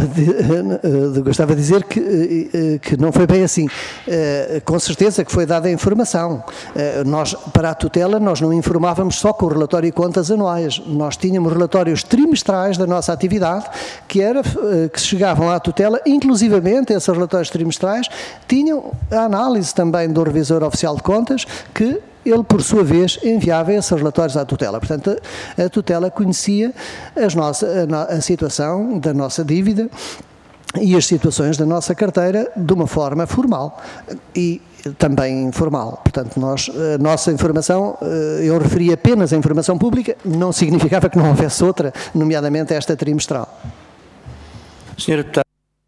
de dizer que não foi bem assim. Com certeza que foi dada a informação. Nós, para a tutela, nós não informávamos só com o relatório e contas anuais. Nós tínhamos relatórios trimestrais da nossa atividade, que chegavam à tutela, inclusivamente esses relatórios trimestrais tinham a análise também do revisor oficial de contas, que ele, por sua vez, enviava esses relatórios à tutela. Portanto, a tutela conhecia a situação da nossa dívida e as situações da nossa carteira de uma forma formal e também informal. Portanto, a nossa informação, eu referi apenas a informação pública, não significava que não houvesse outra, nomeadamente esta trimestral. Senhora Deputada.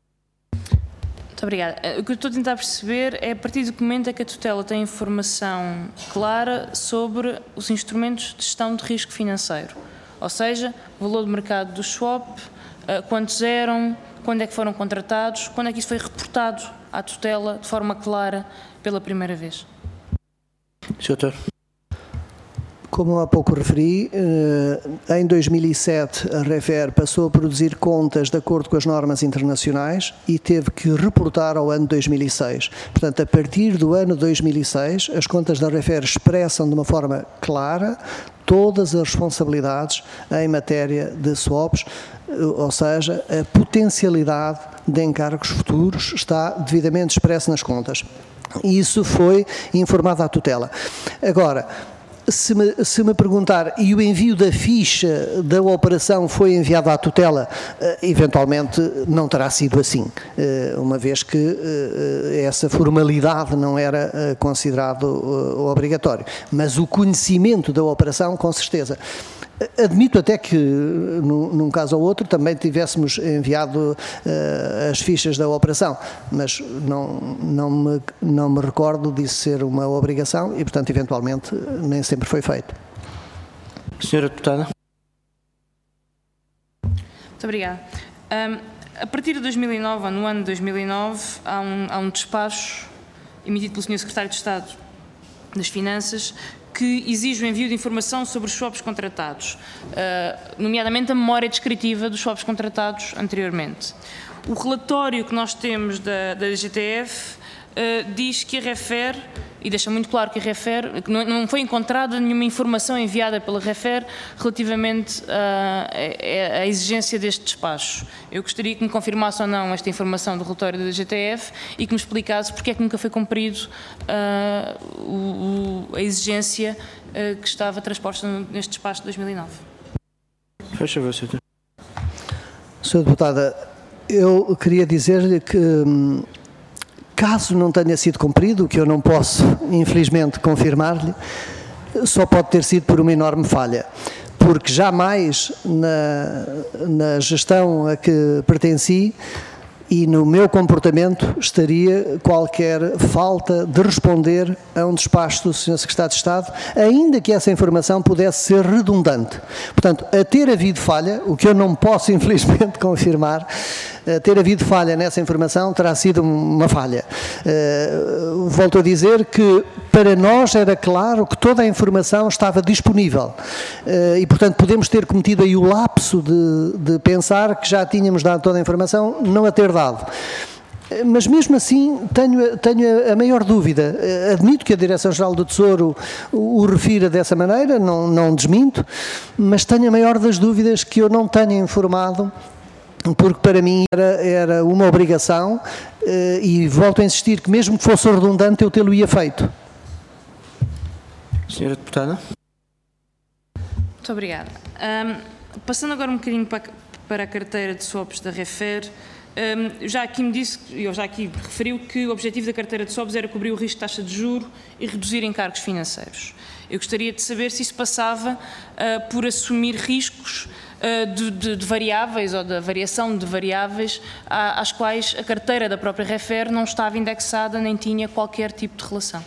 Muito obrigada. O que eu estou a tentar perceber é a partir do momento em que a tutela tem informação clara sobre os instrumentos de gestão de risco financeiro, ou seja, o valor de mercado do swap, quantos eram, quando é que foram contratados, quando é que isso foi reportado à tutela de forma clara pela primeira vez. Sr. Doutor. Como há pouco referi, em 2007 a REFER passou a produzir contas de acordo com as normas internacionais e teve que reportar ao ano 2006. Portanto, a partir do ano 2006, as contas da REFER expressam de uma forma clara todas as responsabilidades em matéria de swaps, ou seja, a potencialidade de encargos futuros está devidamente expressa nas contas. E isso foi informado à tutela. Agora, se me perguntar, e o envio da ficha da operação foi enviado à tutela, eventualmente não terá sido assim, uma vez que essa formalidade não era considerado obrigatório. Mas o conhecimento da operação, com certeza. Admito até que, num caso ou outro, também tivéssemos enviado as fichas da operação, mas não me recordo disso ser uma obrigação e, portanto, eventualmente, nem sempre foi feito. Senhora Deputada. Muito obrigada. A partir de 2009, ou no ano de 2009, há um despacho emitido pelo Sr. Secretário de Estado das Finanças que exige o envio de informação sobre os swaps contratados, nomeadamente a memória descritiva dos swaps contratados anteriormente. O relatório que nós temos da DGTF diz que a REFER, e deixa muito claro que a REFER, que não foi encontrada nenhuma informação enviada pela REFER relativamente à exigência deste despacho. Eu gostaria que me confirmasse ou não esta informação do relatório da DGTF e que me explicasse porque é que nunca foi cumprido a exigência que estava transposta neste despacho de 2009. Faz favor, Sr. Sra. Deputada, eu queria dizer-lhe que, caso não tenha sido cumprido, o que eu não posso, infelizmente, confirmar-lhe, só pode ter sido por uma enorme falha, porque jamais na gestão a que pertenci e no meu comportamento estaria qualquer falta de responder a um despacho do Sr. Secretário de Estado, ainda que essa informação pudesse ser redundante. Portanto, a ter havido falha, o que eu não posso infelizmente confirmar, ter havido falha nessa informação terá sido uma falha. Volto a dizer que para nós era claro que toda a informação estava disponível e, portanto, podemos ter cometido aí o lapso de pensar que já tínhamos dado toda a informação, não a ter dado. Mas mesmo assim tenho a maior dúvida. Admito que a Direção-Geral do Tesouro o refira dessa maneira, não desminto, mas tenho a maior das dúvidas que eu não tenha informado, porque para mim era uma obrigação e volto a insistir que mesmo que fosse redundante eu tê-lo-ia feito. Senhora Deputada. Muito obrigada. Passando agora um bocadinho para a carteira de swaps da REFER, já aqui me disse, eu já aqui referiu que o objetivo da carteira de swaps era cobrir o risco de taxa de juro e reduzir encargos financeiros. Eu gostaria de saber se isso passava por assumir riscos de variáveis ou da variação de variáveis às quais a carteira da própria REFER não estava indexada nem tinha qualquer tipo de relação.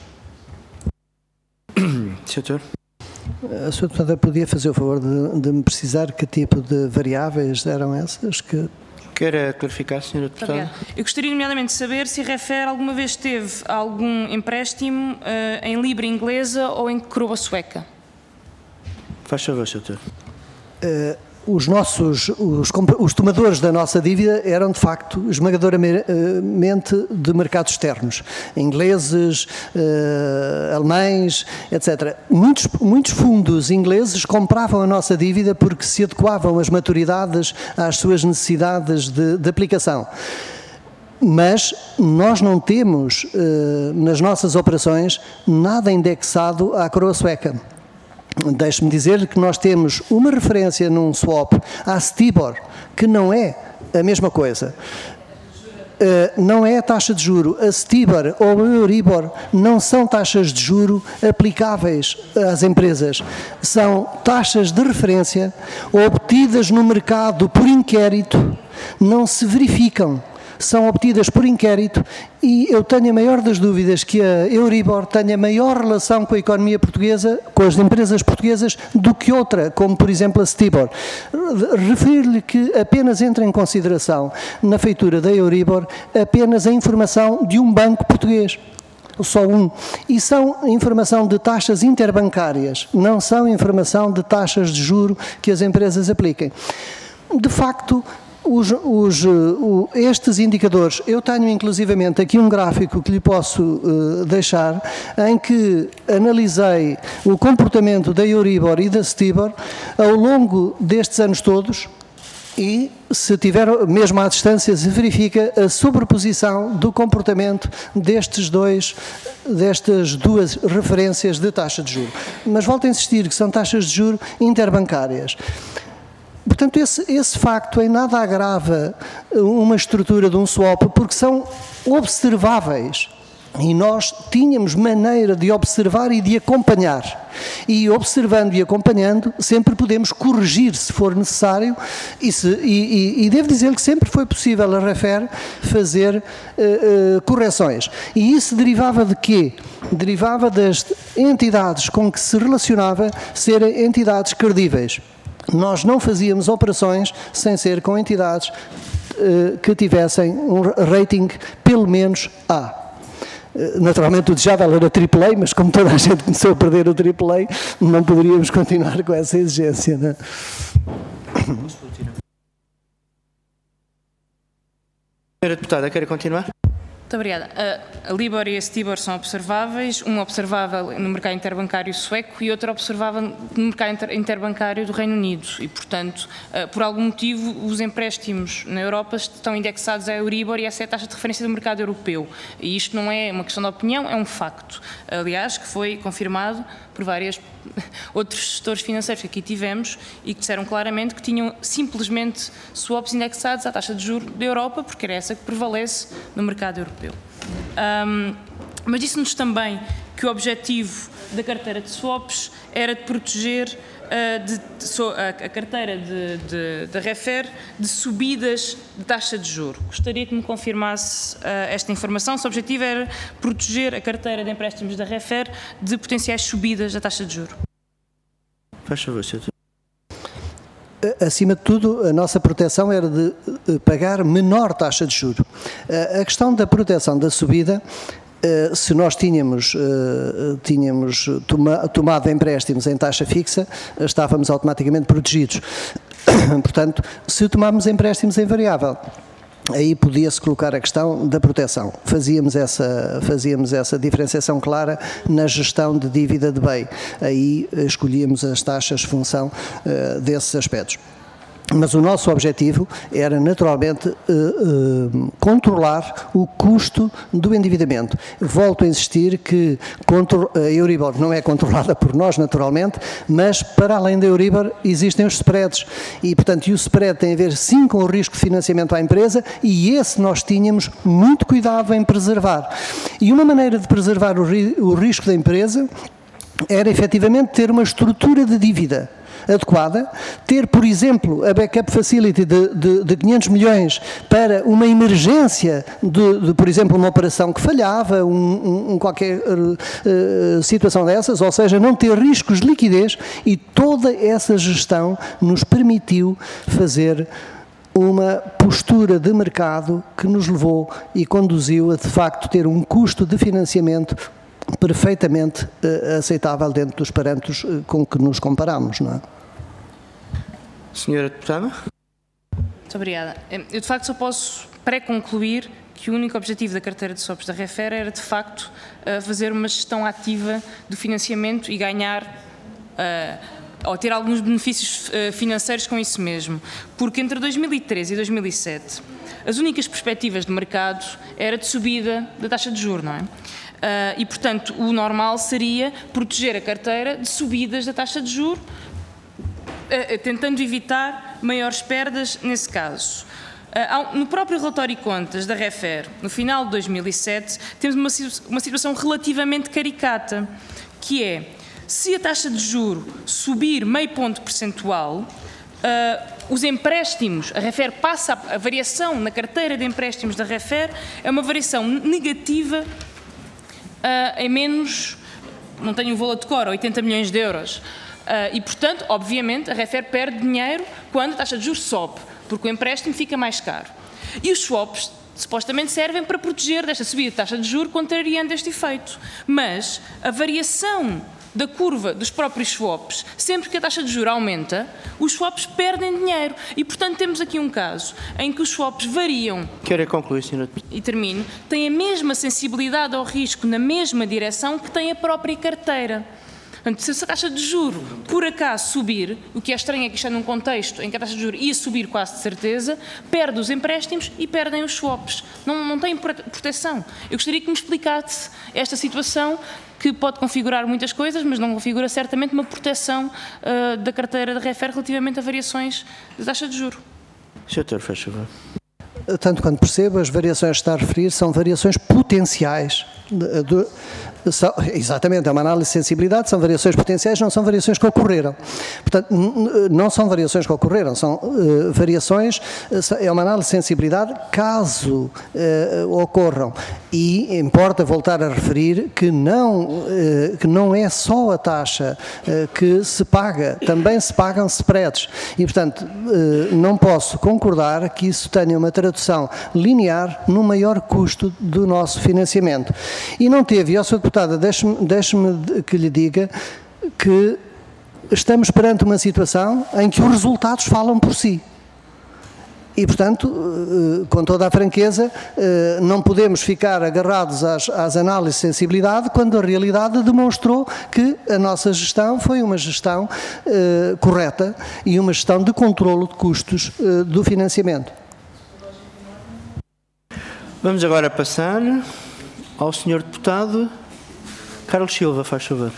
Senhor. A Sra. Deputada podia fazer o favor de me precisar que tipo de variáveis eram essas que... Quer clarificar, Senhora Deputada? Eu gostaria nomeadamente de saber se a REFER alguma vez teve algum empréstimo em libra inglesa ou em coroa sueca. Faz favor, Sr. Doutor. Os tomadores da nossa dívida eram, de facto, esmagadoramente de mercados externos, ingleses, alemães, etc. Muitos fundos ingleses compravam a nossa dívida porque se adequavam as maturidades às suas necessidades de aplicação. Mas nós não temos, nas nossas operações, nada indexado à coroa sueca. Deixe-me dizer que nós temos uma referência num swap à Stibor, que não é a mesma coisa. Não é a taxa de juro. A Stibor ou a Euribor não são taxas de juro aplicáveis às empresas. São taxas de referência obtidas no mercado por inquérito, não se verificam. São obtidas por inquérito e eu tenho a maior das dúvidas que a Euribor tenha maior relação com a economia portuguesa, com as empresas portuguesas, do que outra, como por exemplo a Stibor. Refiro-lhe que apenas entra em consideração na feitura da Euribor apenas a informação de um banco português. Só um. E são informação de taxas interbancárias, não são informação de taxas de juro que as empresas apliquem. De facto, estes indicadores, eu tenho inclusivamente aqui um gráfico que lhe posso deixar, em que analisei o comportamento da Euribor e da Stibor ao longo destes anos todos e, se tiver, mesmo à distância, se verifica a sobreposição do comportamento destas duas referências de taxa de juro. Mas volto a insistir que são taxas de juro interbancárias. Portanto, esse facto em nada agrava uma estrutura de um swap, porque são observáveis. E nós tínhamos maneira de observar e de acompanhar. E observando e acompanhando, sempre podemos corrigir se for necessário. E devo dizer que sempre foi possível a REFER fazer correções. E isso derivava de quê? Derivava das entidades com que se relacionava serem entidades credíveis. Nós não fazíamos operações sem ser com entidades que tivessem um rating pelo menos A. Naturalmente o desejável era AAA, mas como toda a gente começou a perder o AAA, não poderíamos continuar com essa exigência, não é? Senhora Deputada, quer continuar? Muito obrigada. A Libor e a Stibor são observáveis, um observável no mercado interbancário sueco e outro observável no mercado interbancário do Reino Unido e, portanto, por algum motivo, os empréstimos na Europa estão indexados à Euribor e essa é a taxa de referência do mercado europeu. E isto não é uma questão de opinião, é um facto. Aliás, que foi confirmado por vários outros gestores financeiros que aqui tivemos e que disseram claramente que tinham simplesmente swaps indexados à taxa de juros da Europa, porque era essa que prevalece no mercado europeu. Mas disse-nos também que o objetivo da carteira de swaps era de proteger a carteira da Refer de subidas de taxa de juros. Gostaria que me confirmasse esta informação. Se o objetivo era proteger a carteira de empréstimos da Refer de potenciais subidas da taxa de juros. Faz favor, Sr. Acima de tudo, a nossa proteção era de pagar menor taxa de juros. A questão da proteção da subida, se nós tínhamos tomado empréstimos em taxa fixa, estávamos automaticamente protegidos. Portanto, se tomarmos empréstimos em variável, aí podia-se colocar a questão da proteção. Fazíamos essa diferenciação clara na gestão de dívida de BEI. Aí escolhíamos as taxas função desses aspectos. Mas o nosso objetivo era naturalmente controlar o custo do endividamento. Volto a insistir que a Euribor não é controlada por nós naturalmente, mas para além da Euribor existem os spreads e portanto o spread tem a ver sim com o risco de financiamento à empresa e esse nós tínhamos muito cuidado em preservar. E uma maneira de preservar o risco da empresa era efetivamente ter uma estrutura de dívida adequada, ter, por exemplo, a backup facility de 500 milhões para uma emergência por exemplo, uma operação que falhava, qualquer situação dessas, ou seja, não ter riscos de liquidez e toda essa gestão nos permitiu fazer uma postura de mercado que nos levou e conduziu a, de facto, ter um custo de financiamento perfeitamente aceitável dentro dos parâmetros com que nos comparamos, não é? Senhora Deputada. Muito obrigada. Eu, de facto, só posso pré-concluir que o único objetivo da carteira de swaps da Refer era, de facto, fazer uma gestão ativa do financiamento e ganhar, ou ter alguns benefícios financeiros com isso mesmo. Porque entre 2013 e 2007, as únicas perspectivas de mercado era de subida da taxa de juros, não é? E, portanto, o normal seria proteger a carteira de subidas da taxa de juros, tentando evitar maiores perdas nesse caso. No próprio relatório de contas da Refer, no final de 2007, temos uma situação relativamente caricata, que é, se a taxa de juro subir meio ponto percentual, os empréstimos, a Refer passa a variação na carteira de empréstimos da Refer, é uma variação negativa em menos, não tenho o valor de cor, 80 milhões de euros. E, portanto, obviamente, a Refer perde dinheiro quando a taxa de juros sobe, porque o empréstimo fica mais caro. E os swaps supostamente servem para proteger desta subida de taxa de juros, contrariando este efeito. Mas a variação da curva dos próprios swaps, sempre que a taxa de juros aumenta, os swaps perdem dinheiro. E, portanto, temos aqui um caso em que os swaps variam. Quero concluir, senhora. E termino. Têm a mesma sensibilidade ao risco na mesma direção que tem a própria carteira. Portanto, se a taxa de juro, por acaso, subir, o que é estranho é que está num contexto em que a taxa de juro ia subir quase de certeza, perde os empréstimos e perdem os swaps. Não tem proteção. Eu gostaria que me explicasse esta situação, que pode configurar muitas coisas, mas não configura certamente uma proteção da carteira da Refer relativamente a variações da taxa de juro. Sr. Doutor, faz favor. Tanto quanto percebo, as variações que está a referir são variações potenciais. Exatamente, é uma análise de sensibilidade, são variações potenciais, não são variações que ocorreram. Portanto, não são variações que ocorreram, são variações, é uma análise de sensibilidade caso ocorram. E importa voltar a referir que não é só a taxa que se paga, também se pagam spreads. E, portanto, não posso concordar que isso tenha uma tradução linear no maior custo do nosso financiamento. E não teve, e, Sr. Deputada, deixe-me que lhe diga que estamos perante uma situação em que os resultados falam por si. E, portanto, com toda a franqueza, não podemos ficar agarrados às análises de sensibilidade quando a realidade demonstrou que a nossa gestão foi uma gestão correta e uma gestão de controlo de custos do financiamento. Vamos agora passar ao Sr. Deputado Carlos Silva, faz favor.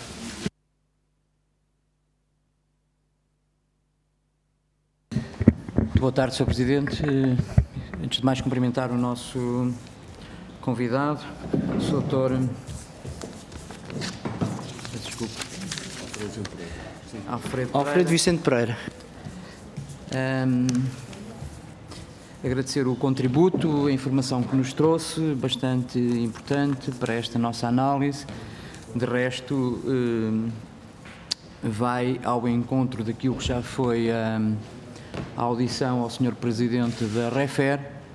Boa tarde, Sr. Presidente. Antes de mais, cumprimentar o nosso convidado, o Sr. Dr. Alfredo Vicente Pereira. Agradecer o contributo, a informação que nos trouxe, bastante importante para esta nossa análise. De resto, vai ao encontro daquilo que já foi a audição ao Sr. Presidente da REFER,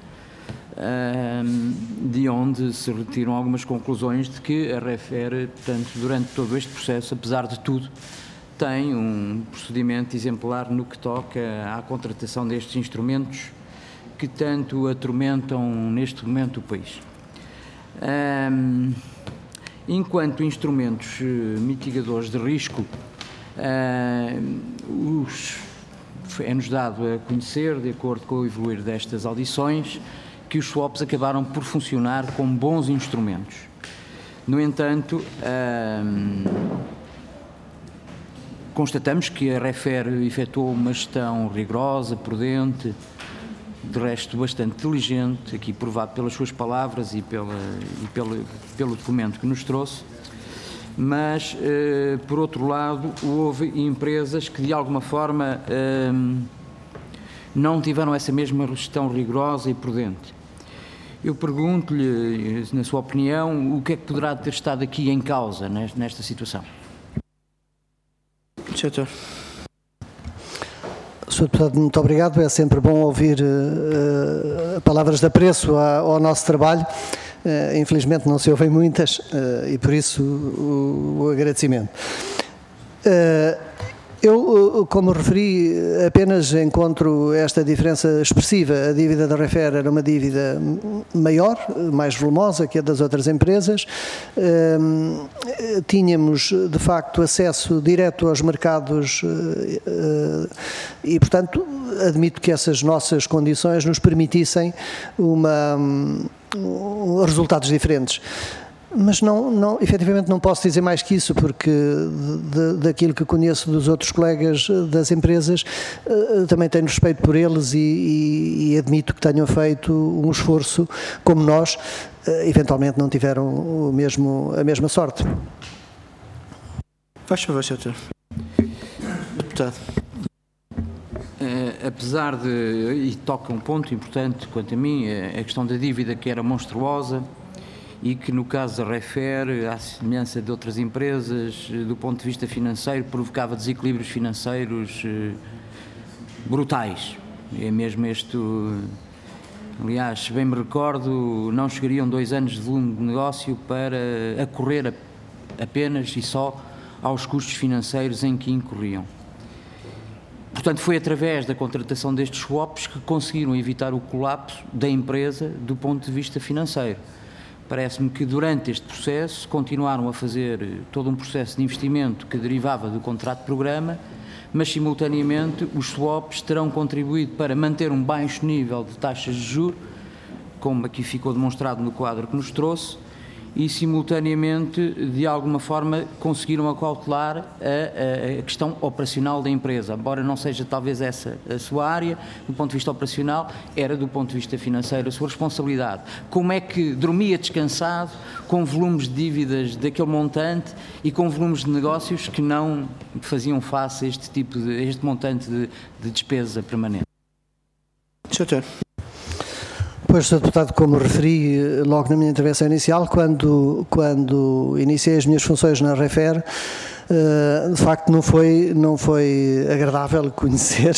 de onde se retiram algumas conclusões de que a REFER, portanto, durante todo este processo, apesar de tudo, tem um procedimento exemplar no que toca à contratação destes instrumentos que tanto atormentam neste momento o país. Enquanto instrumentos mitigadores de risco, é-nos dado a conhecer, de acordo com o evoluir destas audições, que os swaps acabaram por funcionar como bons instrumentos. No entanto, constatamos que a REFER efetuou uma gestão rigorosa, prudente, de resto bastante diligente, aqui provado pelas suas palavras e pelo documento que nos trouxe, mas, por outro lado, houve empresas que, de alguma forma, não tiveram essa mesma gestão rigorosa e prudente. Eu pergunto-lhe, na sua opinião, o que é que poderá ter estado aqui em causa nesta situação? Doutor. Sr. Deputado, muito obrigado. É sempre bom ouvir palavras de apreço ao nosso trabalho. Infelizmente não se ouvem muitas e por isso o agradecimento. Eu, como referi, apenas encontro esta diferença expressiva. A dívida da REFER era uma dívida maior, mais volumosa que a das outras empresas. Tínhamos, de facto, acesso direto aos mercados e, portanto, admito que essas nossas condições nos permitissem resultados diferentes. Mas efetivamente não posso dizer mais que isso, porque daquilo que conheço dos outros colegas das empresas, também tenho respeito por eles e admito que tenham feito um esforço como nós, eventualmente não tiveram a mesma sorte. Faz favor, Sr. Deputado. Apesar de, e toca um ponto importante quanto a mim, a questão da dívida que era monstruosa, e que no caso da REFER, à semelhança de outras empresas, do ponto de vista financeiro, provocava desequilíbrios financeiros brutais. É mesmo aliás, se bem me recordo, não chegariam 2 anos de volume de negócio para acorrer apenas e só aos custos financeiros em que incorriam. Portanto, foi através da contratação destes swaps que conseguiram evitar o colapso da empresa do ponto de vista financeiro. Parece-me que durante este processo continuaram a fazer todo um processo de investimento que derivava do contrato de programa, mas simultaneamente os swaps terão contribuído para manter um baixo nível de taxas de juros, como aqui ficou demonstrado no quadro que nos trouxe, e simultaneamente, de alguma forma, conseguiram acautelar a questão operacional da empresa. Embora não seja talvez essa a sua área, do ponto de vista operacional, era do ponto de vista financeiro a sua responsabilidade. Como é que dormia descansado, com volumes de dívidas daquele montante e com volumes de negócios que não faziam face a este montante de despesa permanente? Doutor. Pois, Sr. Deputado, como referi logo na minha intervenção inicial, quando iniciei as minhas funções na REFER, de facto não foi agradável conhecer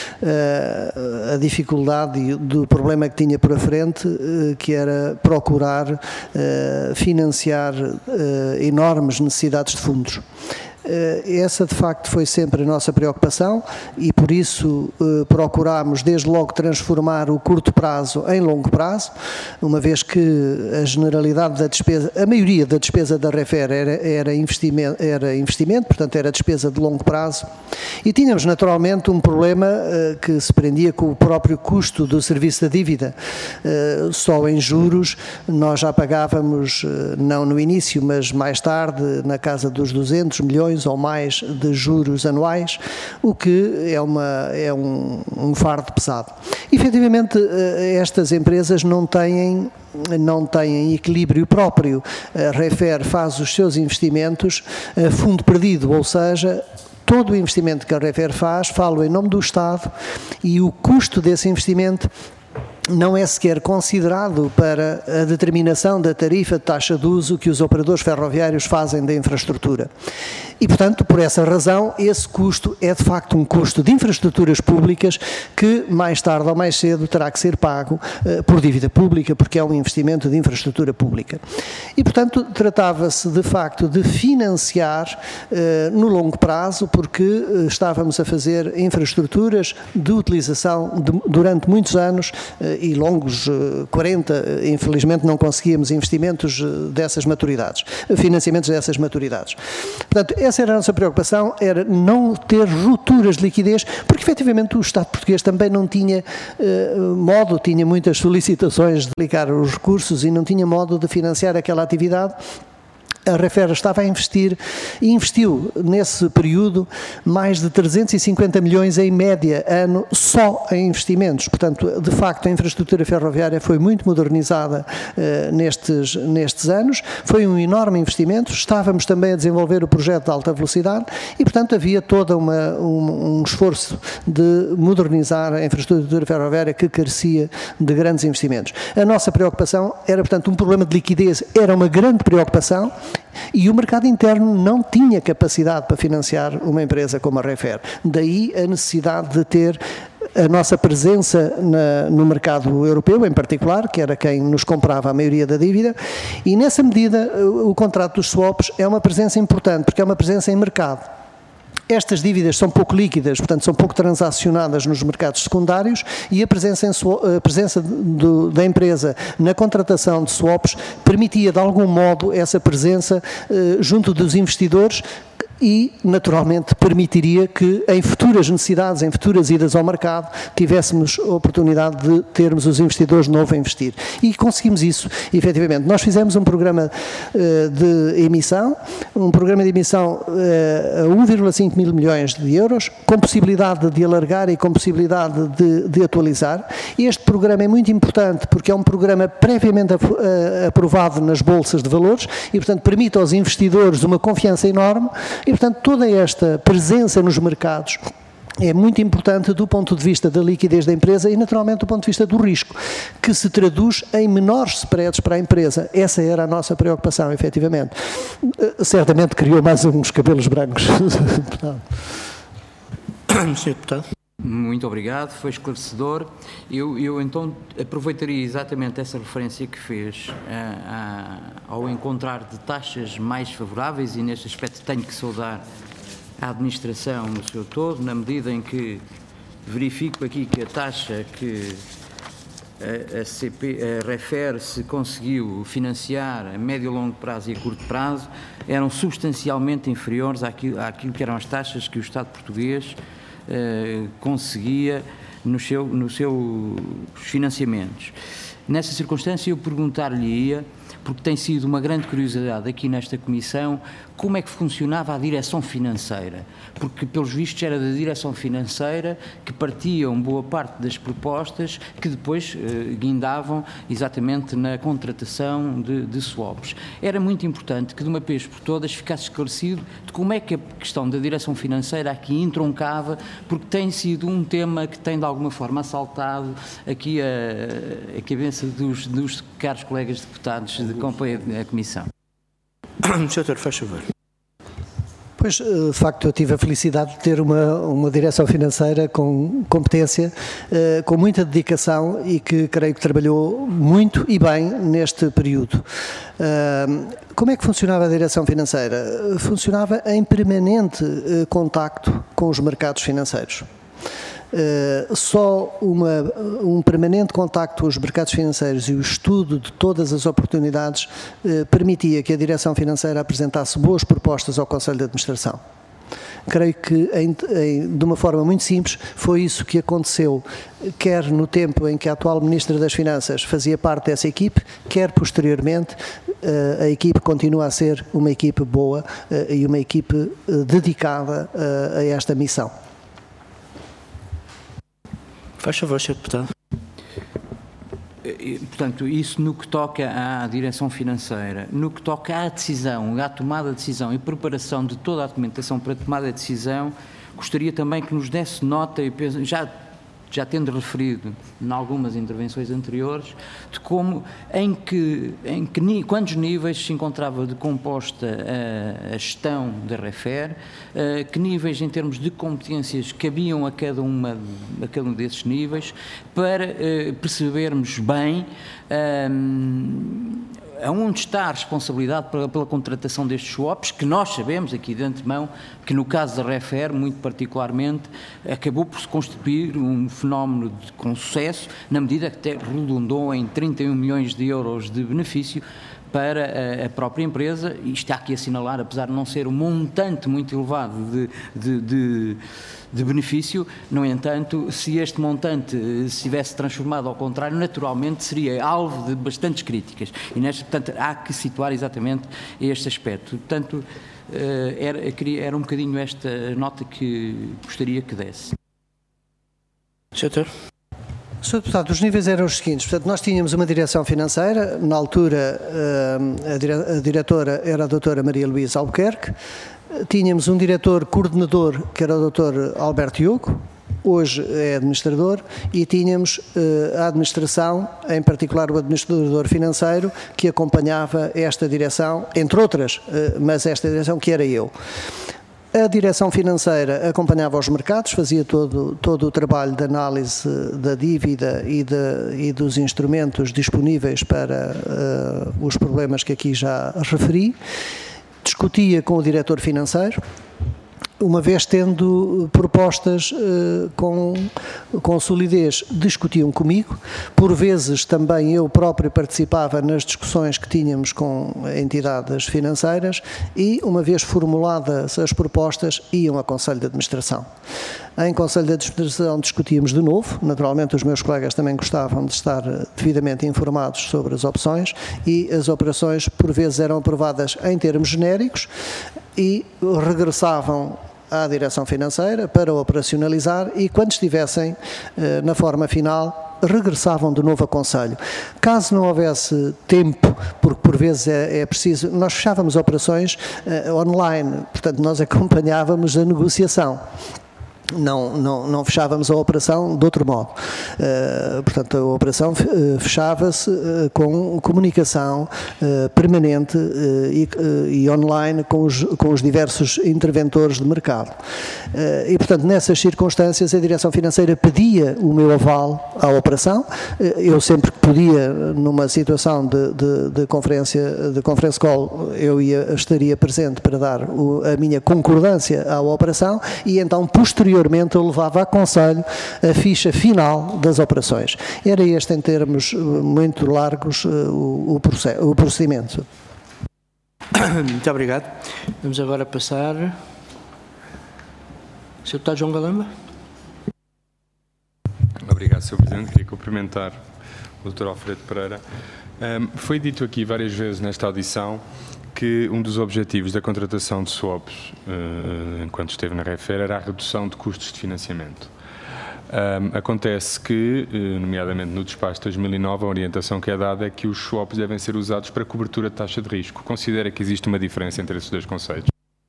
a dificuldade do problema que tinha por a frente, que era procurar financiar enormes necessidades de fundos. Essa de facto foi sempre a nossa preocupação e por isso procurámos desde logo transformar o curto prazo em longo prazo, uma vez que a generalidade da despesa, a maioria da despesa da REFER era investimento, portanto era despesa de longo prazo, e tínhamos naturalmente um problema que se prendia com o próprio custo do serviço da dívida. Só em juros nós já pagávamos, não no início, mas mais tarde, na casa dos 200 milhões, milhões ou mais de juros anuais, o que é um fardo pesado. Efetivamente, estas empresas não têm equilíbrio próprio. A Refer faz os seus investimentos a fundo perdido, ou seja, todo o investimento que a Refer faz, falo em nome do Estado, e o custo desse investimento não é sequer considerado para a determinação da tarifa de taxa de uso que os operadores ferroviários fazem da infraestrutura. E, portanto, por essa razão, esse custo é de facto um custo de infraestruturas públicas que mais tarde ou mais cedo terá que ser pago por dívida pública, porque é um investimento de infraestrutura pública. E, portanto, tratava-se de facto de financiar no longo prazo, porque estávamos a fazer infraestruturas de utilização durante muitos anos e longos 40, infelizmente não conseguíamos investimentos dessas maturidades, financiamentos dessas maturidades. Portanto, essa era a nossa preocupação, era não ter rupturas de liquidez, porque efetivamente o Estado português também não tinha modo, tinha muitas solicitações de aplicar os recursos e não tinha modo de financiar aquela atividade. A Refer estava a investir e investiu nesse período mais de 350 milhões em média ano só em investimentos. Portanto, de facto, a infraestrutura ferroviária foi muito modernizada nestes anos, foi um enorme investimento. Estávamos também a desenvolver o projeto de alta velocidade e, portanto, havia todo um esforço de modernizar a infraestrutura ferroviária que carecia de grandes investimentos. A nossa preocupação era, portanto, um problema de liquidez, era uma grande preocupação. E o mercado interno não tinha capacidade para financiar uma empresa como a Refer. Daí a necessidade de ter a nossa presença no mercado europeu, em particular, que era quem nos comprava a maioria da dívida, e nessa medida o contrato dos swaps é uma presença importante, porque é uma presença em mercado. Estas dívidas são pouco líquidas, portanto são pouco transacionadas nos mercados secundários, e a presença da empresa na contratação de swaps permitia de algum modo essa presença junto dos investidores e, naturalmente, permitiria que em futuras necessidades, em futuras idas ao mercado, tivéssemos a oportunidade de termos os investidores de novo a investir. E conseguimos isso, efetivamente. Nós fizemos um programa de emissão a 1,5 mil milhões de euros, com possibilidade de alargar e com possibilidade de atualizar. Este programa é muito importante porque é um programa previamente aprovado nas bolsas de valores e, portanto, permite aos investidores uma confiança enorme. E, portanto, toda esta presença nos mercados é muito importante do ponto de vista da liquidez da empresa e, naturalmente, do ponto de vista do risco, que se traduz em menores spreads para a empresa. Essa era a nossa preocupação, efetivamente. Certamente criou mais uns cabelos brancos. Senhor Deputado. Muito obrigado, foi esclarecedor. Eu então aproveitaria exatamente essa referência que fez ao encontrar de taxas mais favoráveis, e neste aspecto tenho que saudar a administração no seu todo, na medida em que verifico aqui que a taxa que a Refer se conseguiu financiar a médio e longo prazo e a curto prazo eram substancialmente inferiores àquilo que eram as taxas que o Estado português conseguia nos seus financiamentos. Nessa circunstância eu perguntar-lhe-ia, porque tem sido uma grande curiosidade aqui nesta Comissão, como é que funcionava a direção financeira, porque pelos vistos era da direção financeira que partiam boa parte das propostas que depois guindavam exatamente na contratação de swaps. Era muito importante que de uma vez por todas ficasse esclarecido de como é que a questão da direção financeira aqui entroncava, porque tem sido um tema que tem de alguma forma assaltado aqui a cabeça dos caros colegas deputados de companhia da Comissão. Senhor, faz favor. Pois, de facto, eu tive a felicidade de ter uma direção financeira com competência, com muita dedicação e que creio que trabalhou muito e bem neste período. Como é que funcionava a direção financeira? Funcionava em permanente contacto com os mercados financeiros. Só um permanente contacto com os mercados financeiros e o estudo de todas as oportunidades permitia que a direção financeira apresentasse boas propostas ao Conselho de Administração. Creio que, de uma forma muito simples, foi isso que aconteceu, quer no tempo em que a atual Ministra das Finanças fazia parte dessa equipe, quer posteriormente. A equipe continua a ser uma equipe boa e uma equipe dedicada a esta missão. Faz favor, Sr. Deputado. Portanto, isso no que toca à direção financeira, no que toca à decisão, à tomada de decisão e preparação de toda a documentação para a tomada de decisão, gostaria também que nos desse nota, e penso, já tendo referido em algumas intervenções anteriores, de como, quantos níveis se encontrava de composta a gestão da REFER, que níveis em termos de competências cabiam a cada um desses níveis, para percebermos bem aonde está a responsabilidade pela contratação destes swaps, que nós sabemos aqui de antemão que no caso da REFER, muito particularmente, acabou por se constituir um fenómeno com sucesso, na medida que até redundou em 31 milhões de euros de benefício para a própria empresa, e está aqui a assinalar, apesar de não ser um montante muito elevado de benefício, no entanto, se este montante se tivesse transformado ao contrário, naturalmente seria alvo de bastantes críticas, e portanto há que situar exatamente este aspecto. Portanto, era um bocadinho esta nota que gostaria que desse. Setor. Sr. Deputado, os níveis eram os seguintes. Portanto, nós tínhamos uma direção financeira, na altura a diretora era a doutora Maria Luísa Albuquerque, tínhamos um diretor coordenador, que era o doutor Alberto Iogo, hoje é administrador, e tínhamos a administração, em particular o administrador financeiro, que acompanhava esta direção, entre outras, mas esta direção que era eu. A direção financeira acompanhava os mercados, fazia todo o trabalho de análise da dívida e dos instrumentos disponíveis para os problemas que aqui já referi, discutia com o diretor financeiro, uma vez tendo propostas com solidez, discutiam comigo. Por vezes também eu próprio participava nas discussões que tínhamos com entidades financeiras e, uma vez formuladas as propostas, iam ao Conselho de Administração. Em Conselho de Administração discutíamos de novo, naturalmente os meus colegas também gostavam de estar devidamente informados sobre as opções, e as operações por vezes eram aprovadas em termos genéricos e regressavam à direção financeira para operacionalizar, e quando estivessem na forma final regressavam de novo ao Conselho. Caso não houvesse tempo, porque por vezes é preciso, nós fechávamos operações online, portanto nós acompanhávamos a negociação. Não fechávamos a operação de outro modo. Portanto, a operação fechava-se com comunicação permanente e online com os diversos interventores de mercado. E, portanto, nessas circunstâncias, a direção financeira pedia o meu aval à operação. Eu sempre que podia, numa situação de conference call, eu estaria presente para dar a minha concordância à operação, e então, posteriormente, eu levava a Conselho a ficha final das operações. Era este, em termos muito largos, o procedimento. Muito obrigado. Vamos agora passar. Sr. Deputado João Galamba. Obrigado, Sr. Presidente. Queria cumprimentar o Dr. Alfredo Pereira. Foi dito aqui várias vezes nesta audição que um dos objetivos da contratação de swaps, enquanto esteve na REFER, era a redução de custos de financiamento. Acontece que, nomeadamente no despacho de 2009, a orientação que é dada é que os swaps devem ser usados para cobertura de taxa de risco. Considera que existe uma diferença entre esses dois conceitos?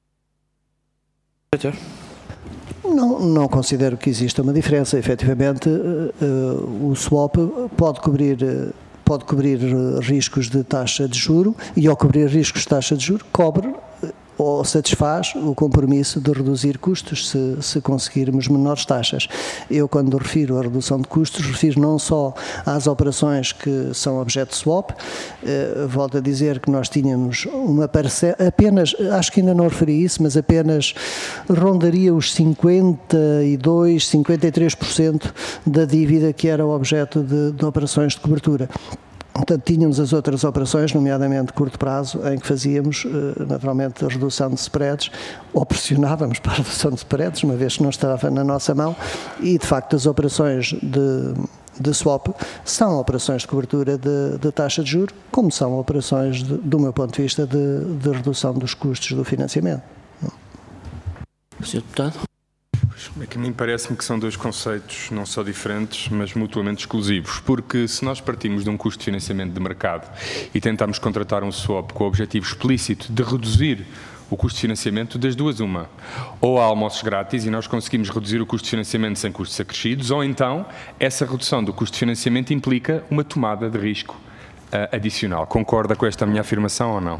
Não considero que exista uma diferença. Efetivamente, o swap pode cobrir riscos de taxa de juro, e ao cobrir riscos de taxa de juro, cobre ou satisfaz o compromisso de reduzir custos se conseguirmos menores taxas. Eu, quando refiro a redução de custos, refiro não só às operações que são objeto de swap, volto a dizer que nós tínhamos uma parcela, apenas, acho que ainda não referi isso, mas apenas rondaria os 52, 53% da dívida que era objeto de operações de cobertura. Portanto, tínhamos as outras operações, nomeadamente curto prazo, em que fazíamos, naturalmente, a redução de spreads, ou pressionávamos para a redução de spreads, uma vez que não estava na nossa mão, e, de facto, as operações de swap são operações de cobertura de taxa de juros, como são operações, do meu ponto de vista, de redução dos custos do financiamento. Sr. Deputado. É que a mim parece-me que são dois conceitos não só diferentes, mas mutuamente exclusivos, porque se nós partimos de um custo de financiamento de mercado e tentamos contratar um swap com o objetivo explícito de reduzir o custo de financiamento, das duas uma. Ou há almoços grátis e nós conseguimos reduzir o custo de financiamento sem custos acrescidos, ou então essa redução do custo de financiamento implica uma tomada de risco adicional. Concorda com esta minha afirmação ou não?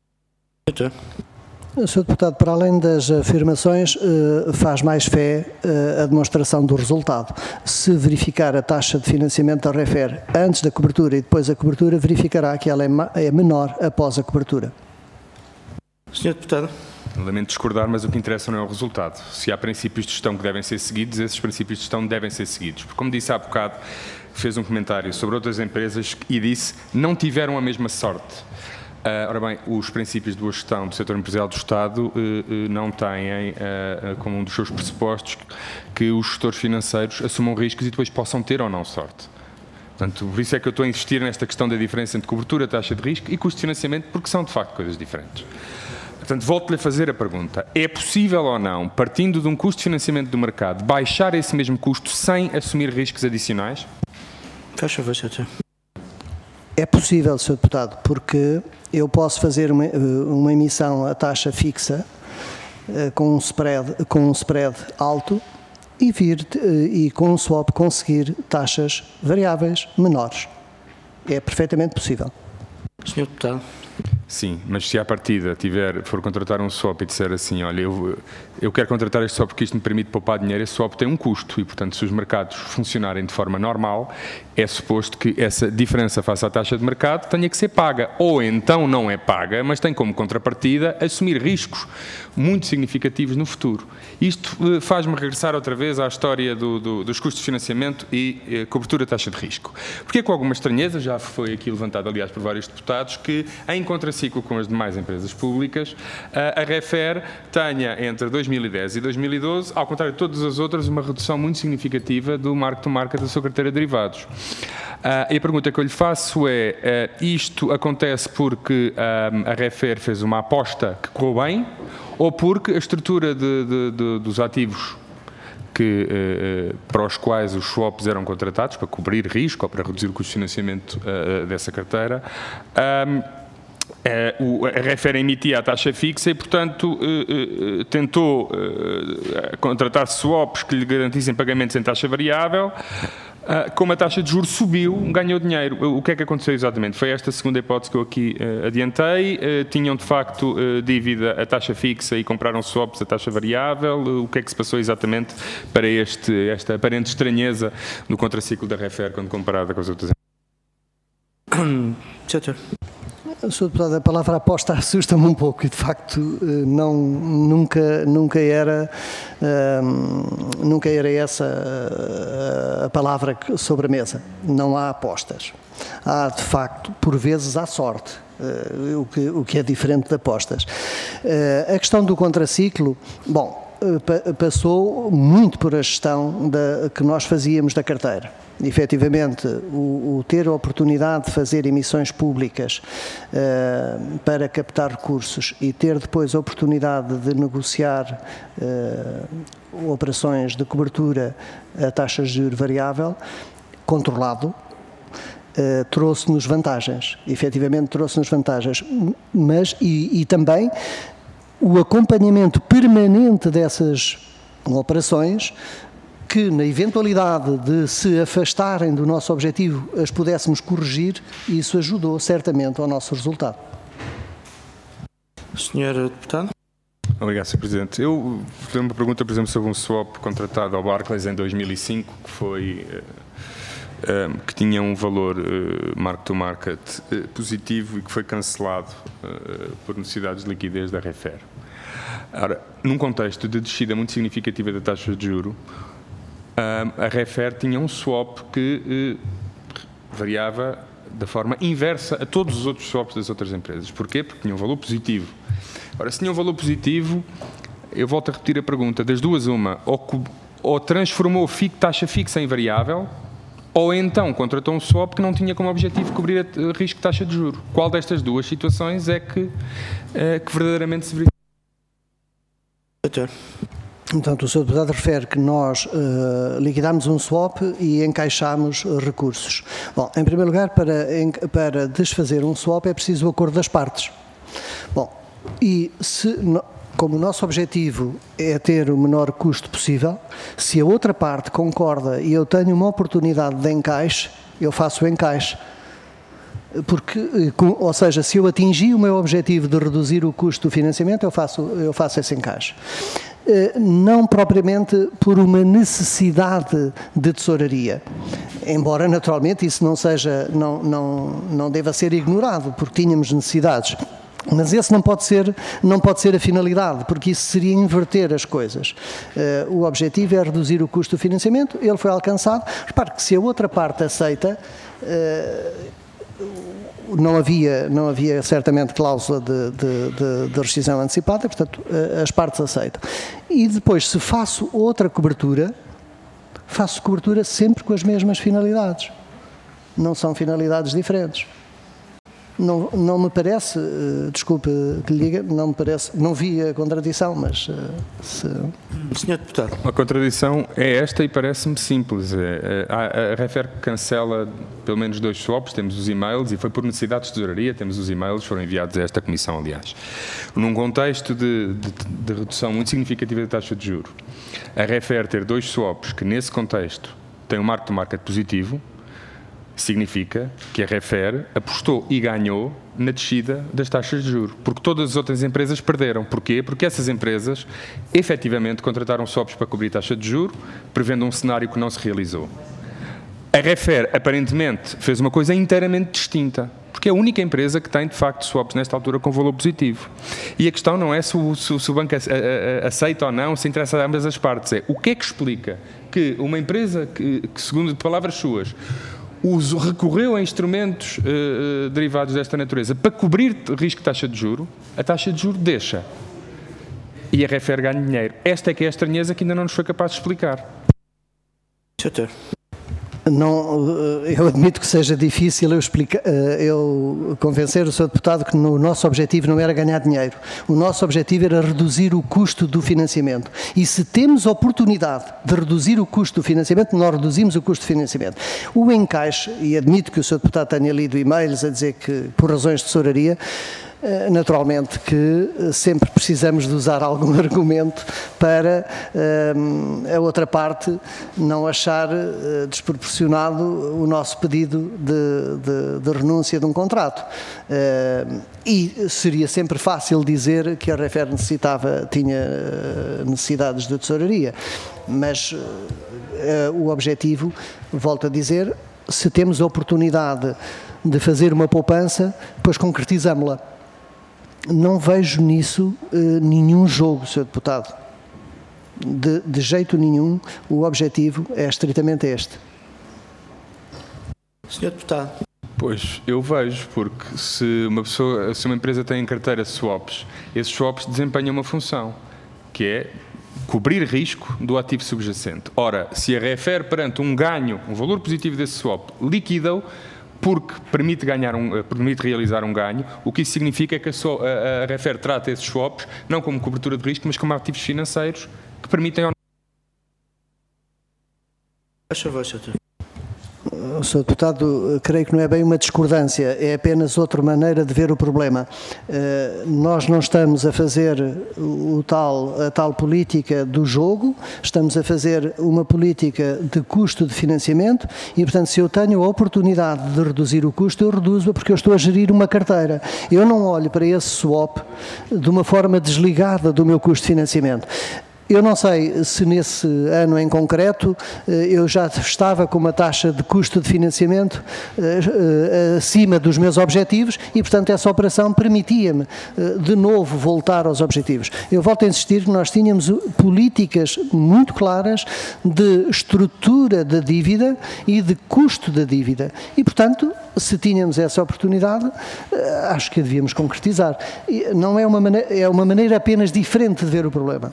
Sr. Deputado, para além das afirmações, faz mais fé a demonstração do resultado. Se verificar a taxa de financiamento da REFER antes da cobertura e depois da cobertura, verificará que ela é menor após a cobertura. Sr. Deputado. Lamento discordar, mas o que interessa não é o resultado. Se há princípios de gestão que devem ser seguidos, esses princípios de gestão devem ser seguidos. Porque, como disse há bocado, fez um comentário sobre outras empresas e disse não tiveram a mesma sorte. Ora bem, os princípios de boa gestão do setor empresarial do Estado não têm como um dos seus pressupostos que os gestores financeiros assumam riscos e depois possam ter ou não sorte. Portanto, por isso é que eu estou a insistir nesta questão da diferença entre cobertura, taxa de risco e custo de financiamento, porque são de facto coisas diferentes. Portanto, volto-lhe a fazer a pergunta. É possível ou não, partindo de um custo de financiamento do mercado, baixar esse mesmo custo sem assumir riscos adicionais? Faz favor, Sr. É possível, Sr. Deputado, porque eu posso fazer uma emissão a taxa fixa com um spread alto e com um swap conseguir taxas variáveis menores. É perfeitamente possível. Sr. Deputado. Sim, mas se à partida for contratar um swap e disser assim, olha, eu quero contratar este swap porque isto me permite poupar dinheiro, esse swap tem um custo e, portanto, se os mercados funcionarem de forma normal, é suposto que essa diferença face à taxa de mercado tenha que ser paga. Ou então não é paga, mas tem como contrapartida assumir riscos muito significativos no futuro. Isto faz-me regressar outra vez à história dos custos de financiamento e cobertura de taxa de risco. Porque é com alguma estranheza, já foi aqui levantado, aliás, por vários deputados, que em contraciclo com as demais empresas públicas, a REFER tenha entre 2010 e 2012, ao contrário de todas as outras, uma redução muito significativa do mark-to-market da sua carteira de derivados. E a pergunta que eu lhe faço é, isto acontece porque a REFER fez uma aposta que correu bem ou porque a estrutura dos ativos para os quais os swaps eram contratados, para cobrir risco ou para reduzir o custo de financiamento dessa carteira, a REFER emitia a taxa fixa e, portanto, tentou contratar swaps que lhe garantissem pagamentos em taxa variável. Como a taxa de juros subiu, ganhou dinheiro. O que é que aconteceu exatamente? Foi esta segunda hipótese que eu aqui adiantei. Tinham, de facto, dívida a taxa fixa e compraram swaps a taxa variável. O que é que se passou exatamente para esta aparente estranheza no contraciclo da REFER quando comparada com as outras? Sr. Sr. Deputado, a palavra aposta assusta-me um pouco e, de facto, nunca era essa a palavra sobre a mesa. Não há apostas. Há, de facto, por vezes, há sorte, o que é diferente de apostas. A questão do contraciclo, bom, passou muito por a gestão que nós fazíamos da carteira. Efetivamente, o ter a oportunidade de fazer emissões públicas para captar recursos e ter depois a oportunidade de negociar operações de cobertura a taxas de juros variável, controlado, trouxe-nos vantagens. Efetivamente trouxe-nos vantagens, mas e também o acompanhamento permanente dessas operações, que na eventualidade de se afastarem do nosso objetivo as pudéssemos corrigir, e isso ajudou certamente ao nosso resultado. Sr. Deputado. Obrigado, Sr. Presidente. Eu fiz uma pergunta, por exemplo, sobre um swap contratado ao Barclays em 2005, que tinha um valor mark-to-market positivo e que foi cancelado por necessidades de liquidez da REFER. Ora, num contexto de descida muito significativa da taxa de juro, a REFER tinha um swap que variava da forma inversa a todos os outros swaps das outras empresas. Porquê? Porque tinha um valor positivo. Ora, se tinha um valor positivo, eu volto a repetir a pergunta, das duas uma, ou transformou taxa fixa em variável, ou então contratou um swap que não tinha como objetivo cobrir a risco de taxa de juro. Qual destas duas situações é que verdadeiramente se verifica? Portanto, o Sr. Deputado refere que nós liquidámos um swap e encaixámos recursos. Bom, em primeiro lugar, para desfazer um swap é preciso o acordo das partes. Bom, e como o nosso objetivo é ter o menor custo possível, se a outra parte concorda e eu tenho uma oportunidade de encaixe, eu faço o encaixe. Ou seja, se eu atingi o meu objetivo de reduzir o custo do financiamento, eu faço esse encaixe. Não propriamente por uma necessidade de tesouraria, embora naturalmente isso não deva ser ignorado, porque tínhamos necessidades. Mas esse não pode ser a finalidade, porque isso seria inverter as coisas. O objetivo é reduzir o custo do financiamento, ele foi alcançado. Repare que se a outra parte aceita, não havia certamente cláusula de rescisão antecipada, portanto as partes aceitam. E depois, se faço outra cobertura, faço cobertura sempre com as mesmas finalidades. Não são finalidades diferentes. Não me parece, desculpe que lhe diga, não me parece, não vi a contradição, mas Senhor Deputado. A contradição é esta e parece-me simples. A REFER cancela pelo menos 2 swaps, temos os e-mails, e foi por necessidades de tesouraria, temos os e-mails, foram enviados a esta Comissão, aliás. Num contexto de redução muito significativa da taxa de juro, a REFER ter 2 swaps que nesse contexto têm um marco de market positivo, significa que a REFER apostou e ganhou na descida das taxas de juros, porque todas as outras empresas perderam. Porquê? Porque essas empresas efetivamente contrataram swaps para cobrir taxa de juros, prevendo um cenário que não se realizou. A REFER aparentemente fez uma coisa inteiramente distinta, porque é a única empresa que tem de facto swaps nesta altura com valor positivo. E a questão não é se o banco aceita ou não, se interessa a ambas as partes, é o que é que explica que uma empresa que segundo palavras suas, recorreu a instrumentos derivados desta natureza para cobrir risco de taxa de juro, a taxa de juro deixa e a REFER ganha dinheiro. Esta é que é a estranheza que ainda não nos foi capaz de explicar. Não, eu admito que seja difícil eu convencer o Sr. Deputado que o nosso objetivo não era ganhar dinheiro. O nosso objetivo era reduzir o custo do financiamento. E se temos a oportunidade de reduzir o custo do financiamento, nós reduzimos o custo do financiamento. O encaixe, e admito que o Sr. Deputado tenha lido e-mails a dizer que por razões de tesouraria, naturalmente que sempre precisamos de usar algum argumento para a outra parte não achar desproporcionado o nosso pedido de renúncia de um contrato. E seria sempre fácil dizer que a REFER tinha necessidades de tesouraria, mas o objetivo, volto a dizer, se temos a oportunidade de fazer uma poupança, depois concretizamos-la. Não vejo nisso nenhum jogo, Sr. Deputado. De jeito nenhum, o objetivo é estritamente este. Sr. Deputado. Pois, eu vejo, porque se uma empresa tem em carteira swaps, esses swaps desempenham uma função, que é cobrir risco do ativo subjacente. Ora, se a REFER perante um ganho, um valor positivo desse swap, liquida-o, porque permite realizar um ganho, o que isso significa é que a REFER trata esses swaps não como cobertura de risco, mas como ativos financeiros que permitem ao... Sr. Deputado, creio que não é bem uma discordância, é apenas outra maneira de ver o problema. Nós não estamos a fazer a tal política do jogo, estamos a fazer uma política de custo de financiamento e, portanto, se eu tenho a oportunidade de reduzir o custo, eu reduzo-a porque eu estou a gerir uma carteira. Eu não olho para esse swap de uma forma desligada do meu custo de financiamento. Eu não sei se nesse ano em concreto eu já estava com uma taxa de custo de financiamento acima dos meus objetivos e, portanto, essa operação permitia-me de novo voltar aos objetivos. Eu volto a insistir que nós tínhamos políticas muito claras de estrutura da dívida e de custo da dívida e, portanto, se tínhamos essa oportunidade, acho que a devíamos concretizar. Não é uma maneira apenas diferente de ver o problema.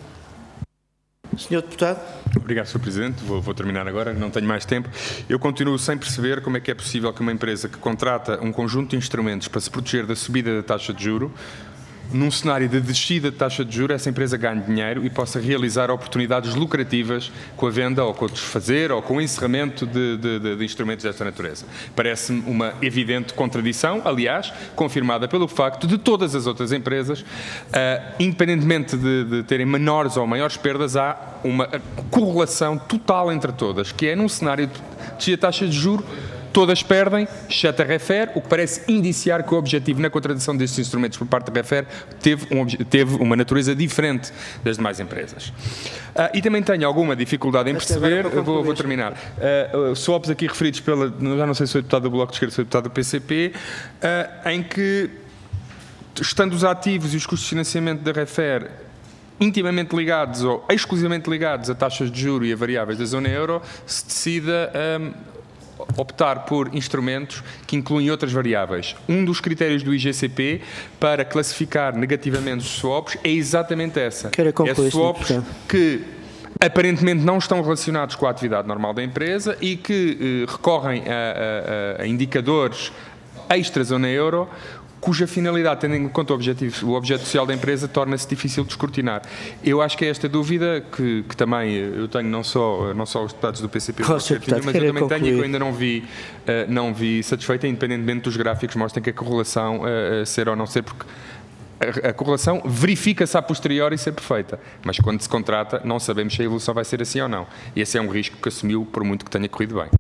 Senhor Deputado. Obrigado, Sr. Presidente. Vou terminar agora, não tenho mais tempo. Eu continuo sem perceber como é que é possível que uma empresa que contrata um conjunto de instrumentos para se proteger da subida da taxa de juro, num cenário de descida de taxa de juros, essa empresa ganhe dinheiro e possa realizar oportunidades lucrativas com a venda ou com o desfazer ou com o encerramento de instrumentos desta natureza. Parece-me uma evidente contradição, aliás, confirmada pelo facto de todas as outras empresas, independentemente de terem menores ou maiores perdas, há uma correlação total entre todas, que é num cenário de descida de taxa de juros, todas perdem, exceto a Refer, o que parece indiciar que o objetivo na contratação destes instrumentos por parte da Refer teve uma natureza diferente das demais empresas. E também tenho alguma dificuldade em perceber, vou terminar, swaps aqui referidos já não sei se sou deputado do Bloco de Esquerda, sou deputado do PCP, em que, estando os ativos e os custos de financiamento da Refer intimamente ligados ou exclusivamente ligados a taxas de juros e a variáveis da zona euro, se decida optar por instrumentos que incluem outras variáveis. Um dos critérios do IGCP para classificar negativamente os swaps é exatamente essa. É swaps que aparentemente não estão relacionados com a atividade normal da empresa e que recorrem a indicadores extra-zona euro, cuja finalidade, tendo em conta o objeto social da empresa, torna-se difícil de escrutinar. Eu acho que é esta dúvida que também eu tenho, não só os deputados do PCP, mas eu também tenho e que eu ainda não vi satisfeita, independentemente dos gráficos mostrem que a correlação, ser ou não ser, porque a correlação verifica-se a posteriori ser perfeita, mas quando se contrata não sabemos se a evolução vai ser assim ou não. E esse é um risco que assumiu, por muito que tenha corrido bem.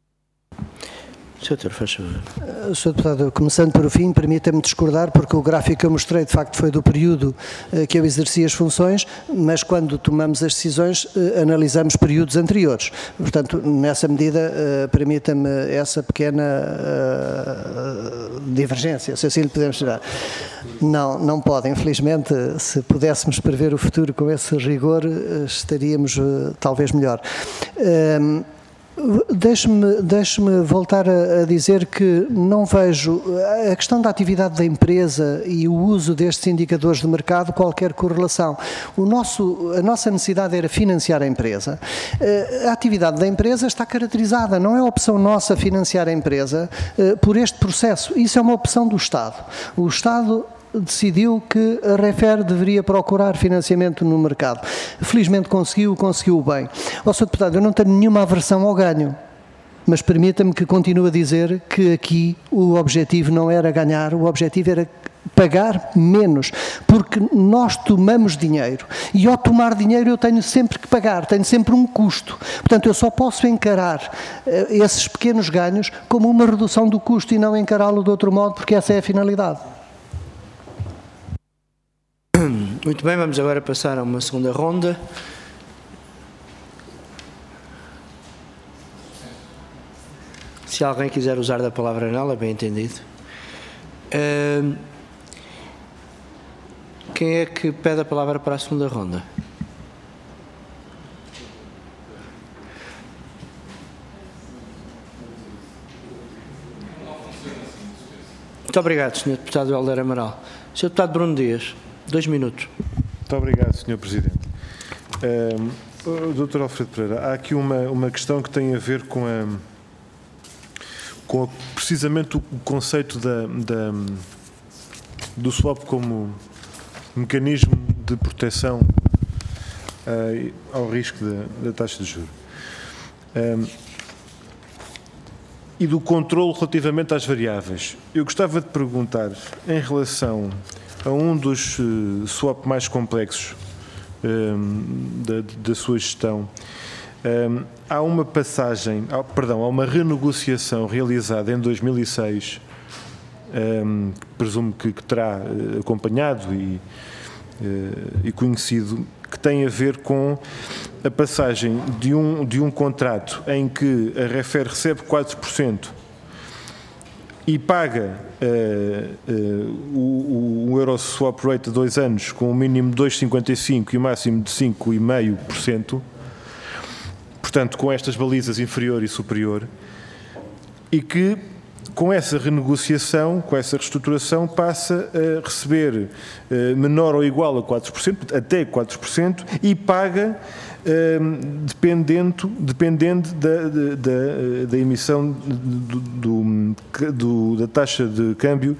Sr. Deputado, começando por o fim, permita-me discordar, porque o gráfico que eu mostrei, de facto, foi do período que eu exerci as funções, mas quando tomamos as decisões, analisamos períodos anteriores. Portanto, nessa medida, permita-me essa pequena divergência, se assim lhe podemos chamar. Não pode, infelizmente, se pudéssemos prever o futuro com esse rigor, estaríamos talvez melhor. Deixe-me voltar a dizer que não vejo a questão da atividade da empresa e o uso destes indicadores de mercado qualquer correlação. A nossa necessidade era financiar a empresa. A atividade da empresa está caracterizada, não é opção nossa financiar a empresa por este processo. Isso é uma opção do Estado. O Estado decidiu que a Refer deveria procurar financiamento no mercado. Felizmente conseguiu bem. Sr. Deputado, eu não tenho nenhuma aversão ao ganho, mas permita-me que continue a dizer que aqui o objetivo não era ganhar, o objetivo era pagar menos, porque nós tomamos dinheiro e ao tomar dinheiro eu tenho sempre que pagar, tenho sempre um custo. Portanto, eu só posso encarar esses pequenos ganhos como uma redução do custo e não encará-lo de outro modo, porque essa é a finalidade. Muito bem, vamos agora passar a uma segunda ronda. Se alguém quiser usar da palavra nela, bem entendido. Quem é que pede a palavra para a segunda ronda? Muito obrigado, Sr. Deputado Helder Amaral. Sr. Deputado Bruno Dias. 2 minutos. Muito obrigado, Sr. Presidente. Dr. Alfredo Pereira, há aqui uma questão que tem a ver com precisamente o conceito do swap como mecanismo de proteção ao risco da taxa de juros. E do controle relativamente às variáveis. Eu gostava de perguntar, em relação a um dos swap mais complexos da sua gestão, há uma passagem, há uma renegociação realizada em 2006, presumo que terá acompanhado e conhecido, que tem a ver com a passagem de um contrato em que a REFER recebe 4% e paga o Euroswap Rate a 2 anos com um mínimo de 2,55% e um máximo de 5,5%, portanto com estas balizas inferior e superior, e que com essa renegociação, com essa reestruturação, passa a receber menor ou igual a 4%, até 4%, e paga dependendo da emissão da taxa de câmbio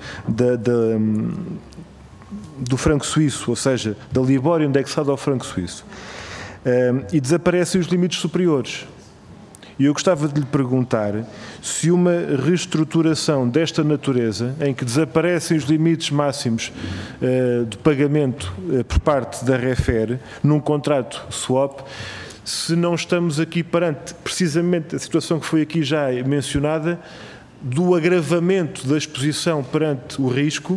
do franco suíço, ou seja, da Libor indexada ao franco suíço. E desaparecem os limites superiores. E eu gostava de lhe perguntar se uma reestruturação desta natureza, em que desaparecem os limites máximos de pagamento por parte da REFER, num contrato swap, se não estamos aqui perante precisamente a situação que foi aqui já mencionada, do agravamento da exposição perante o risco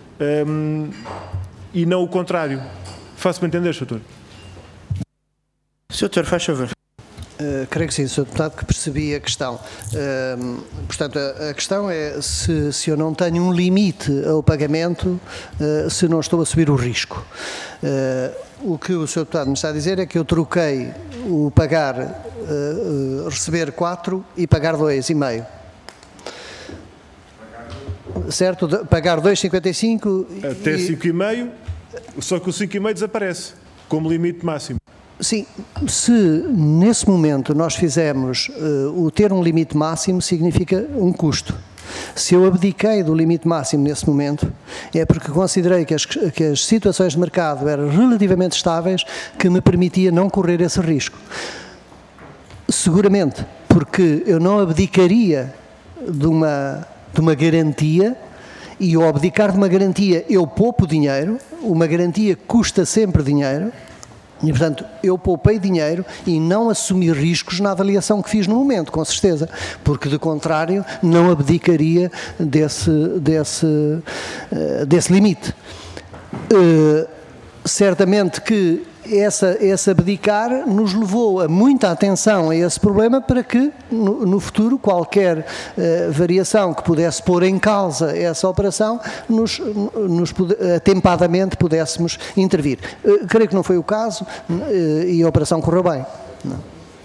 e não o contrário. Faço-me entender, Sr. Doutor. Sr. Doutor, faz favor. Creio que sim, Sr. Deputado, que percebi a questão. Portanto, a questão é se eu não tenho um limite ao pagamento, se não estou a subir o risco. O que o Sr. Deputado me está a dizer é que eu troquei o receber 4 e pagar 2,5. Certo? Pagar 2,55 até 5,5, só que o 5,5 desaparece como limite máximo. Sim, se nesse momento nós fizermos o ter um limite máximo, significa um custo. Se eu abdiquei do limite máximo nesse momento, é porque considerei que as situações de mercado eram relativamente estáveis, que me permitia não correr esse risco. Seguramente, porque eu não abdicaria de uma garantia, e ao abdicar de uma garantia eu poupo dinheiro, uma garantia custa sempre dinheiro, e, portanto, eu poupei dinheiro e não assumi riscos na avaliação que fiz no momento, com certeza, porque, de contrário, não abdicaria desse limite. Certamente que esse abdicar nos levou a muita atenção a esse problema para que, no futuro, qualquer variação que pudesse pôr em causa essa operação, atempadamente pudéssemos intervir. Creio que não foi o caso e a operação correu bem. Não.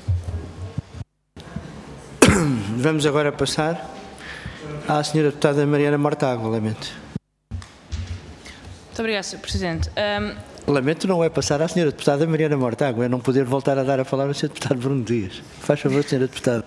Vamos agora passar à Sra. Deputada Mariana Mortágua, lamento. Muito obrigada, Sr. Presidente. Lamento não é passar à Sra. Deputada Mariana Mortágua, é não poder voltar a dar a palavra ao Sr. Deputado Bruno Dias. Faz favor, Sra. Deputada.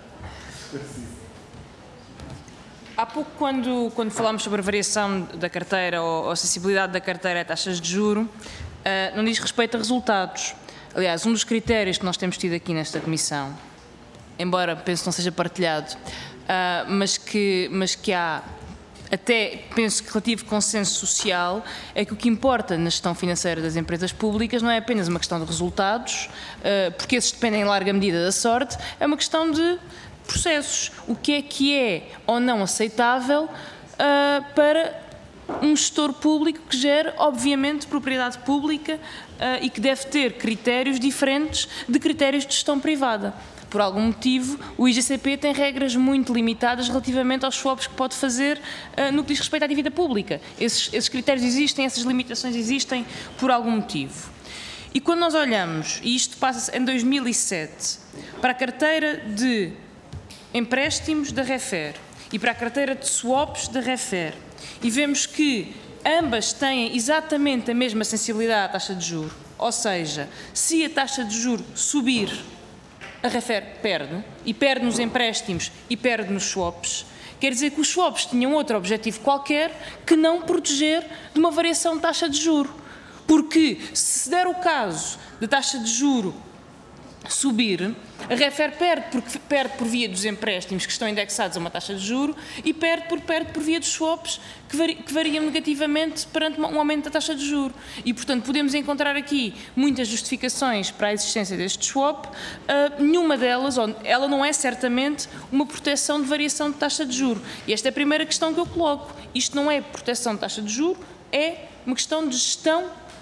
Há pouco, quando falámos sobre a variação da carteira ou a sensibilidade da carteira a taxas de juro, não diz respeito a resultados. Aliás, um dos critérios que nós temos tido aqui nesta comissão, embora penso que não seja partilhado, mas que há, até penso que relativo consenso social, é que o que importa na gestão financeira das empresas públicas não é apenas uma questão de resultados, porque esses dependem em larga medida da sorte, é uma questão de processos. O que é ou não aceitável para um gestor público que gera, obviamente, propriedade pública e que deve ter critérios diferentes de critérios de gestão privada. Por algum motivo, o IGCP tem regras muito limitadas relativamente aos swaps que pode fazer no que diz respeito à dívida pública. Esses critérios existem, essas limitações existem por algum motivo. E quando nós olhamos, e isto passa-se em 2007, para a carteira de empréstimos da REFER e para a carteira de swaps da REFER, e vemos que ambas têm exatamente a mesma sensibilidade à taxa de juro, ou seja, se a taxa de juro subir, a REFER perde, e perde nos empréstimos e perde nos swaps, quer dizer que os swaps tinham outro objetivo qualquer que não proteger de uma variação de taxa de juro. Porque se der o caso de taxa de juro subir, a REFER perde por via dos empréstimos que estão indexados a uma taxa de juro e perde por via dos swaps que variam negativamente perante um aumento da taxa de juro. E, portanto, podemos encontrar aqui muitas justificações para a existência deste swap, nenhuma delas, ou ela não é certamente uma proteção de variação de taxa de juro. E esta é a primeira questão que eu coloco. Isto não é proteção de taxa de juro, é uma questão de gestão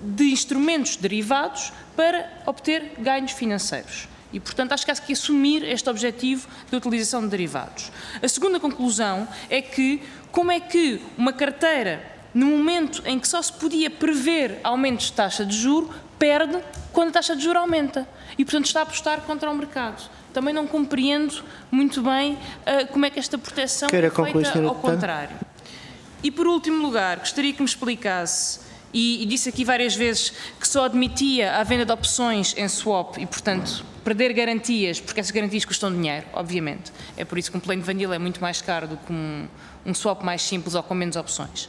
de instrumentos derivados para obter ganhos financeiros. E, portanto, acho que há que assumir este objetivo de utilização de derivados. A segunda conclusão é que, como é que uma carteira, no momento em que só se podia prever aumentos de taxa de juro, perde quando a taxa de juro aumenta e, portanto, está a apostar contra o mercado. Também não compreendo muito bem como é que esta proteção é feita ao contrário. E, por último lugar, gostaria que me explicasse, e disse aqui várias vezes que só admitia a venda de opções em swap e, portanto, perder garantias, porque essas garantias custam dinheiro, obviamente. É por isso que um plain vanilla é muito mais caro do que um swap mais simples ou com menos opções.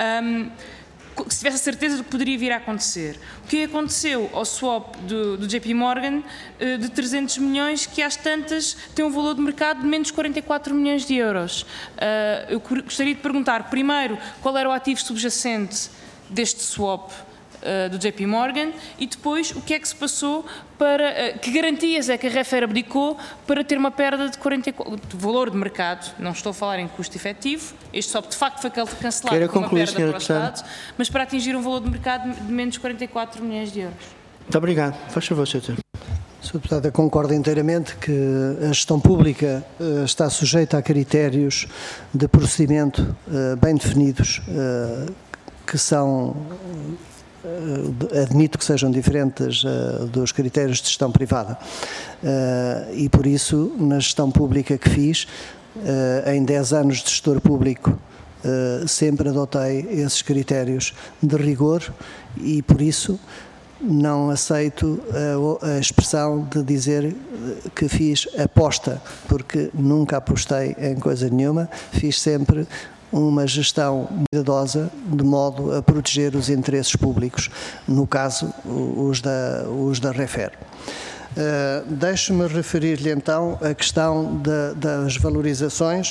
Se tivesse a certeza do que poderia vir a acontecer. O que aconteceu ao swap do JP Morgan de 300 milhões, que às tantas tem um valor de mercado de menos 44 milhões de euros. Eu gostaria de perguntar, primeiro, qual era o ativo subjacente deste swap do JP Morgan e depois o que é que se passou para, que garantias é que a Refer abdicou para ter uma perda de 44, de valor de mercado, não estou a falar em custo efetivo, este swap de facto foi cancelado com uma perda para o Estado, mas para atingir um valor de mercado de menos 44 milhões de euros. Muito obrigado. Faz favor, Sr. Deputado. Sr. Deputado, eu concordo inteiramente que a gestão pública está sujeita a critérios de procedimento bem definidos, que são, admito que sejam diferentes dos critérios de gestão privada. E por isso, na gestão pública que fiz, em 10 anos de gestor público, sempre adotei esses critérios de rigor e por isso não aceito a expressão de dizer que fiz aposta, porque nunca apostei em coisa nenhuma, fiz sempre uma gestão cuidadosa de modo a proteger os interesses públicos, no caso os da Refer. Deixe-me referir-lhe então a questão das valorizações.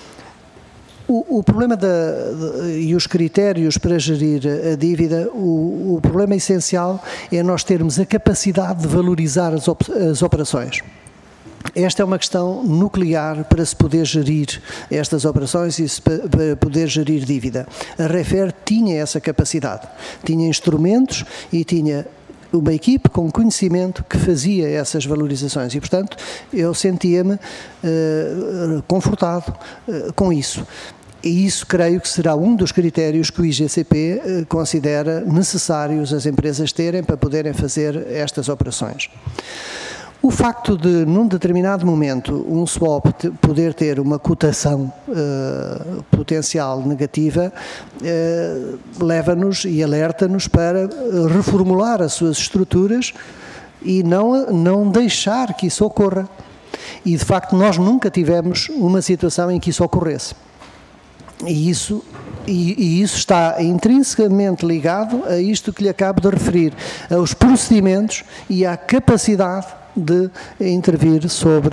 O problema e os critérios para gerir a dívida, o problema essencial é nós termos a capacidade de valorizar as operações. Esta é uma questão nuclear para se poder gerir estas operações e para poder gerir dívida. A Refer tinha essa capacidade, tinha instrumentos e tinha uma equipe com conhecimento que fazia essas valorizações e, portanto, eu sentia-me confortado com isso. E isso creio que será um dos critérios que o IGCP considera necessários as empresas terem para poderem fazer estas operações. O facto de, num determinado momento, um swap poder ter uma cotação potencial negativa leva-nos e alerta-nos para reformular as suas estruturas e não deixar que isso ocorra. E, de facto, nós nunca tivemos uma situação em que isso ocorresse. E isso está intrinsecamente ligado a isto que lhe acabo de referir, aos procedimentos e à capacidade de intervir sobre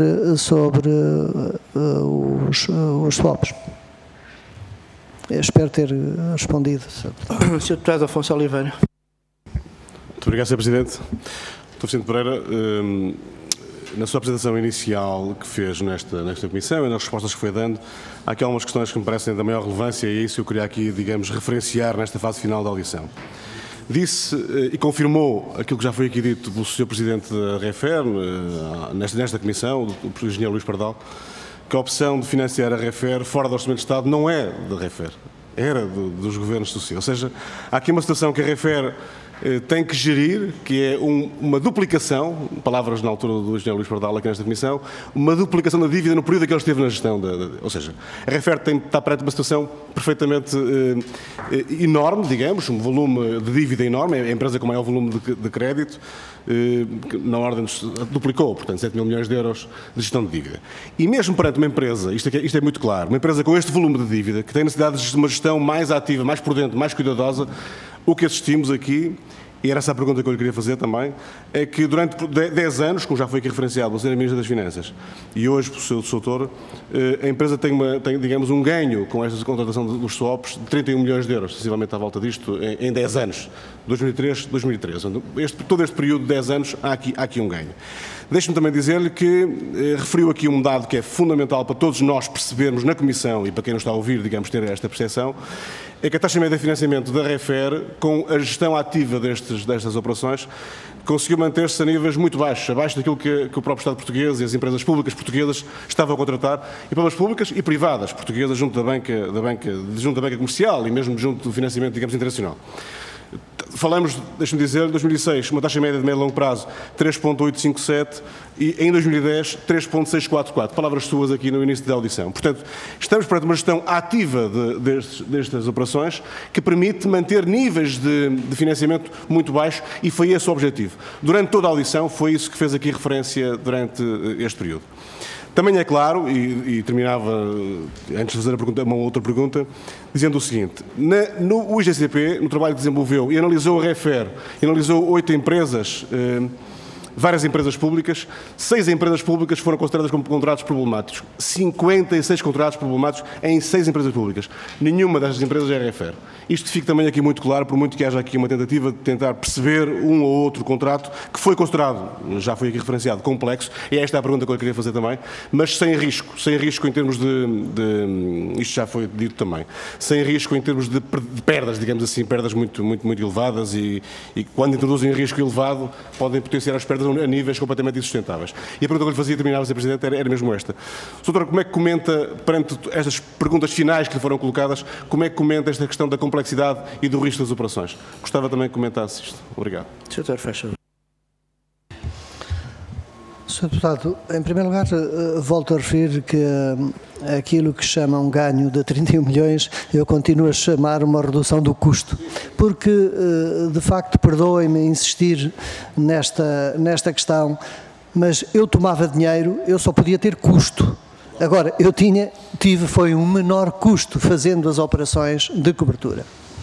os swaps. Eu espero ter respondido. Sr. Deputado Afonso Oliveira. Muito obrigado, Sr. Presidente. Sr. Vicente Pereira, na sua apresentação inicial que fez nesta comissão e nas respostas que foi dando, há aqui algumas questões que me parecem da maior relevância e é isso que eu queria aqui, digamos, referenciar nesta fase final da audição. Disse e confirmou aquilo que já foi aqui dito pelo Sr. Presidente da Refer, nesta comissão, o Engenheiro Luís Pardal, que a opção de financiar a Refer fora do Orçamento de Estado não é da Refer, era dos governos sucessivos. Ou seja, há aqui uma situação que a Refer tem que gerir, que é uma duplicação, palavras na altura do Engenheiro Luís Pardal aqui nesta comissão, uma duplicação da dívida no período em que ele esteve na gestão. Ou seja, a Refer está perante uma situação perfeitamente enorme, digamos, um volume de dívida enorme, é a empresa com maior volume de crédito, na ordem, duplicou, portanto, 7 mil milhões de euros de gestão de dívida. E mesmo perante uma empresa, isto é muito claro, uma empresa com este volume de dívida, que tem necessidade de uma gestão mais ativa, mais prudente, mais cuidadosa, o que assistimos aqui, e era essa a pergunta que eu lhe queria fazer também, é que durante 10 anos, como já foi aqui referenciado pelo Sr. Ministro das Finanças, e hoje pelo Sr. Doutor, a empresa tem, digamos, um ganho com esta contratação dos swaps de 31 milhões de euros, sensivelmente à volta disto, em 10 anos, 2003, 2013. Todo este período de 10 anos há aqui um ganho. Deixe-me também dizer-lhe que referiu aqui um dado que é fundamental para todos nós percebermos na Comissão e para quem nos está a ouvir, digamos, ter esta percepção, é que a taxa média de financiamento da REFER, com a gestão ativa destas operações, conseguiu manter-se a níveis muito baixos, abaixo daquilo que o próprio Estado português e as empresas públicas portuguesas estavam a contratar, e para as públicas e privadas portuguesas junto da banca comercial e mesmo junto do financiamento, digamos, internacional. Falamos, deixe-me dizer, em 2006, uma taxa média de médio e longo prazo 3,857 e em 2010 3,644. Palavras suas aqui no início da audição. Portanto, estamos perante uma gestão ativa destas operações que permite manter níveis de financiamento muito baixos e foi esse o objetivo. Durante toda a audição foi isso que fez aqui referência durante este período. Também é claro, e terminava, antes de fazer uma outra pergunta, dizendo o seguinte: o IGCP, no trabalho que desenvolveu e analisou a REFER, analisou 8 empresas, várias empresas públicas, 6 empresas públicas foram consideradas como contratos problemáticos, 56 contratos problemáticos em 6 empresas públicas. Nenhuma destas empresas é REFER. Isto fica também aqui muito claro, por muito que haja aqui uma tentativa de tentar perceber um ou outro contrato que foi considerado, já foi aqui referenciado, complexo, e esta é a pergunta que eu queria fazer também, mas sem risco em termos isto já foi dito também, sem risco em termos de perdas, digamos assim, perdas muito elevadas e quando introduzem risco elevado podem potenciar as perdas a níveis completamente insustentáveis. E a pergunta que eu lhe fazia, terminava, Sr. Presidente, era mesmo esta. Doutora, como é que comenta, perante estas perguntas finais que lhe foram colocadas, como é que comenta esta questão da complexidade e do risco das operações? Gostava também que comentasse isto. Obrigado. Sr. Fecha. Sr. Deputado, em primeiro lugar, volto a referir que aquilo que chama um ganho de 31 milhões, eu continuo a chamar uma redução do custo, porque, de facto, perdoem-me insistir nesta questão, mas eu tomava dinheiro, eu só podia ter custo. Agora, eu tive um menor custo fazendo as operações de cobertura.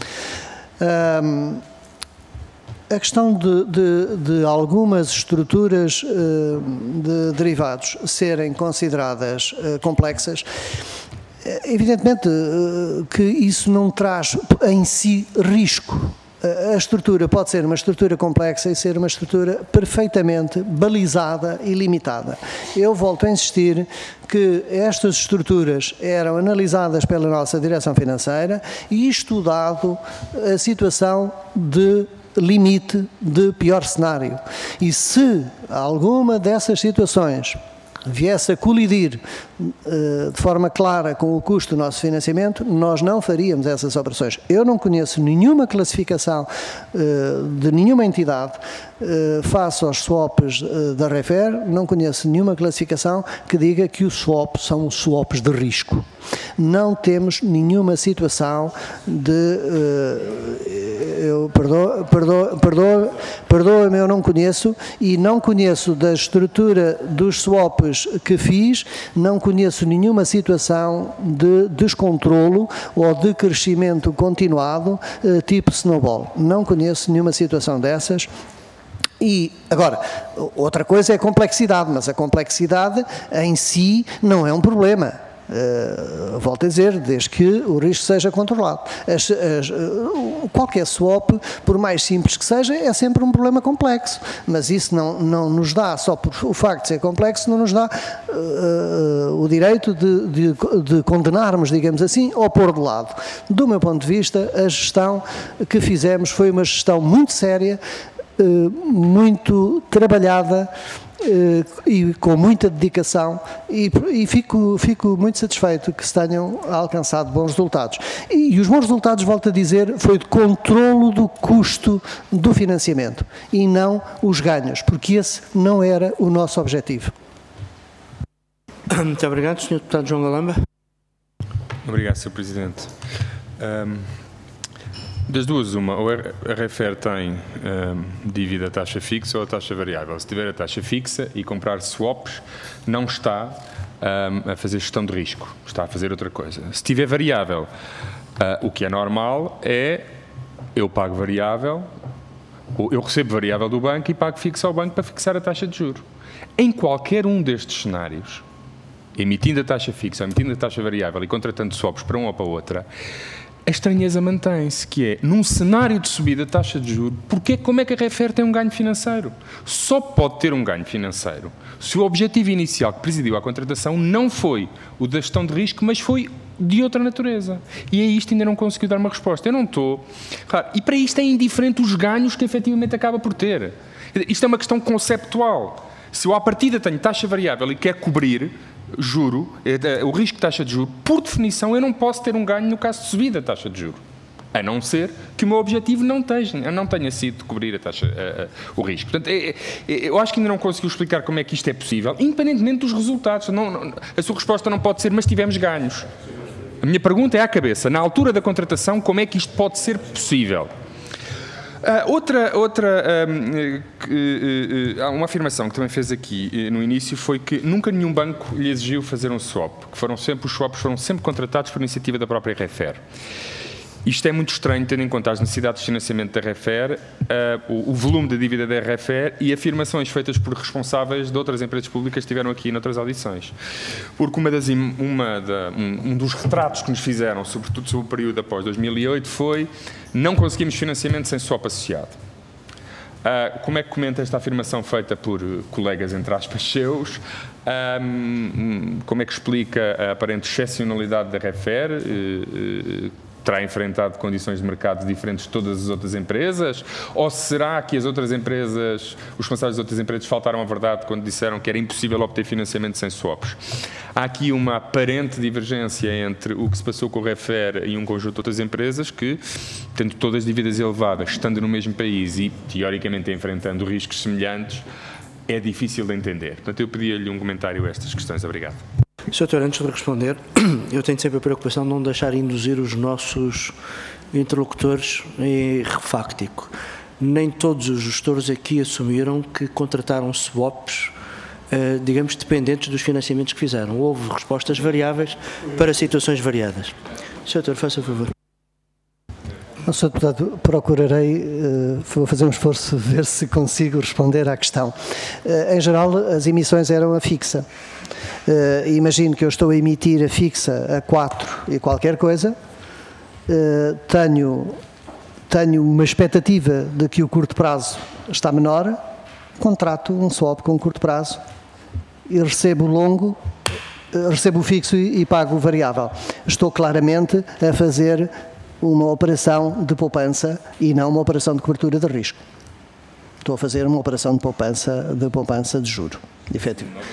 A questão de algumas estruturas de derivados serem consideradas complexas, evidentemente que isso não traz em si risco. A estrutura pode ser uma estrutura complexa e ser uma estrutura perfeitamente balizada e limitada. Eu volto a insistir que estas estruturas eram analisadas pela nossa direção financeira e estudado a situação de limite de pior cenário. E se alguma dessas situações viesse a colidir de forma clara com o custo do nosso financiamento, nós não faríamos essas operações. Eu não conheço nenhuma classificação de nenhuma entidade face aos swaps da REFER, não conheço nenhuma classificação que diga que os swaps são swaps de risco. Não temos nenhuma situação de... Perdoa-me, eu não conheço, e não conheço da estrutura dos swaps que fiz, não conheço nenhuma situação de descontrolo ou de crescimento continuado tipo snowball. Não conheço nenhuma situação dessas. E, agora, outra coisa é a complexidade, mas a complexidade em si não é um problema. Volto a dizer, desde que o risco seja controlado. Qualquer swap, por mais simples que seja, é sempre um problema complexo, mas isso não nos dá, só por o facto de ser complexo, não nos dá o direito de condenarmos, digamos assim, ou pôr de lado. Do meu ponto de vista, a gestão que fizemos foi uma gestão muito séria, muito trabalhada, e com muita dedicação, e fico muito satisfeito que se tenham alcançado bons resultados. E os bons resultados, volto a dizer, foi de controlo do custo do financiamento e não os ganhos, porque esse não era o nosso objetivo. Muito obrigado, Sr. Deputado João Galamba. Obrigado, Sr. Presidente. Das duas, uma, ou a REFER tem dívida a taxa fixa ou a taxa variável. Se tiver a taxa fixa e comprar swaps, não está a fazer gestão de risco, está a fazer outra coisa. Se tiver variável, o que é normal é eu pago variável, ou eu recebo variável do banco e pago fixa ao banco para fixar a taxa de juros. Em qualquer um destes cenários, emitindo a taxa fixa, emitindo a taxa variável e contratando swaps para uma ou para outra, a estranheza mantém-se, que é, num cenário de subida da taxa de juros, como é que a REFER tem um ganho financeiro? Só pode ter um ganho financeiro se o objetivo inicial que presidiu à contratação não foi o da gestão de risco, mas foi de outra natureza. E a isto ainda não conseguiu dar uma resposta. Eu não estou... Claro, e para isto é indiferente os ganhos que efetivamente acaba por ter. Isto é uma questão conceptual. Se eu à partida tenho taxa variável e quero cobrir juro, o risco de taxa de juro, por definição eu não posso ter um ganho no caso de subida da taxa de juro. A não ser que o meu objetivo não tenha sido de cobrir o risco. Portanto, eu acho que ainda não conseguiu explicar como é que isto é possível, independentemente dos resultados. A sua resposta não pode ser, mas tivemos ganhos. A minha pergunta é à cabeça, na altura da contratação, como é que isto pode ser possível? Uma afirmação que também fez aqui no início foi que nunca nenhum banco lhe exigiu fazer um swap, que os swaps foram sempre contratados por iniciativa da própria REFER. Isto é muito estranho, tendo em conta as necessidades de financiamento da REFER, o volume de dívida da REFER e afirmações feitas por responsáveis de outras empresas públicas que estiveram aqui noutras audições. Porque um dos retratos que nos fizeram, sobretudo sobre o período após 2008, foi não conseguimos financiamento sem swap associado. Como é que comenta esta afirmação feita por colegas, entre aspas, seus? Como é que explica a aparente excepcionalidade da REFER? Terá enfrentado condições de mercado diferentes de todas as outras empresas? Ou será que as outras empresas, os responsáveis das outras empresas faltaram à verdade quando disseram que era impossível obter financiamento sem swaps? Há aqui uma aparente divergência entre o que se passou com o REFER e um conjunto de outras empresas que, tendo todas dívidas elevadas, estando no mesmo país e, teoricamente, enfrentando riscos semelhantes, é difícil de entender. Portanto, eu pedia-lhe um comentário a estas questões. Obrigado. Sr. Doutor, antes de responder, eu tenho sempre a preocupação de não deixar induzir os nossos interlocutores em refáctico. Nem todos os gestores aqui assumiram que contrataram swaps, digamos, dependentes dos financiamentos que fizeram. Houve respostas variáveis para situações variadas. Sr. Doutor, faça favor. Sr. Deputado, procurarei, vou fazer um esforço de ver se consigo responder à questão. Em geral, as emissões eram a fixa. Imagino que eu estou a emitir a fixa a 4 e qualquer coisa, tenho uma expectativa de que o curto prazo está menor, contrato um swap com curto prazo e recebo o fixo e pago o variável. Estou claramente a fazer uma operação de poupança e não uma operação de cobertura de risco. Estou a fazer uma operação de poupança de juro, efetivamente.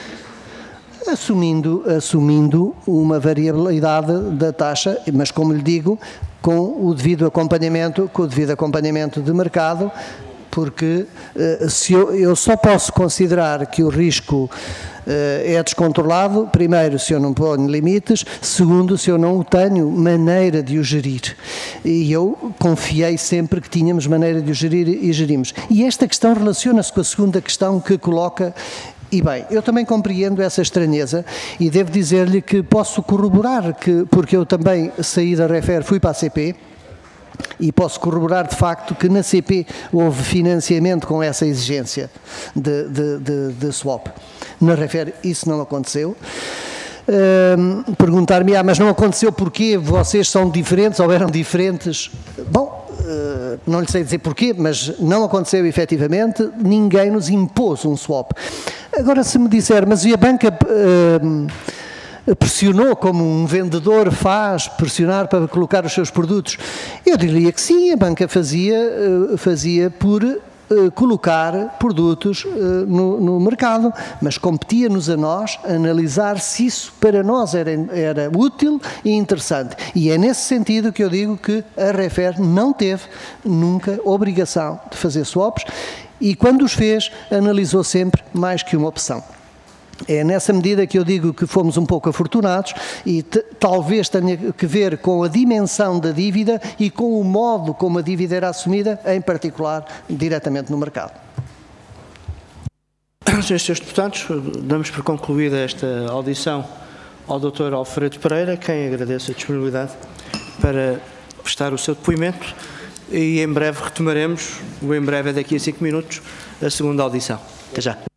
Assumindo uma variabilidade da taxa, mas como lhe digo, com o devido acompanhamento de mercado, porque se eu só posso considerar que o risco é descontrolado, primeiro, se eu não ponho limites, segundo, se eu não tenho maneira de o gerir. E eu confiei sempre que tínhamos maneira de o gerir e gerimos. E esta questão relaciona-se com a segunda questão que coloca. E bem, eu também compreendo essa estranheza e devo dizer-lhe que posso corroborar, porque eu também saí da REFER, fui para a CP, e posso corroborar de facto que na CP houve financiamento com essa exigência de swap. Na REFER isso não aconteceu. Perguntar-me, mas não aconteceu porque vocês são diferentes ou eram diferentes? Bom, não lhe sei dizer porquê, mas não aconteceu efetivamente, ninguém nos impôs um swap. Agora, se me disser, mas e a banca pressionou, como um vendedor faz, pressionar para colocar os seus produtos? Eu diria que sim, a banca fazia por colocar produtos no mercado, mas competia-nos a nós analisar se isso para nós era útil e interessante. E é nesse sentido que eu digo que a REFER não teve nunca obrigação de fazer swaps e quando os fez, analisou sempre mais que uma opção. É nessa medida que eu digo que fomos um pouco afortunados e talvez tenha que ver com a dimensão da dívida e com o modo como a dívida era assumida, em particular, diretamente no mercado. Senhores deputados, damos por concluída esta audição ao Dr. Alfredo Pereira, quem agradeço a disponibilidade para prestar o seu depoimento e em breve retomaremos, o em breve é daqui a 5 minutos, a segunda audição. Até já.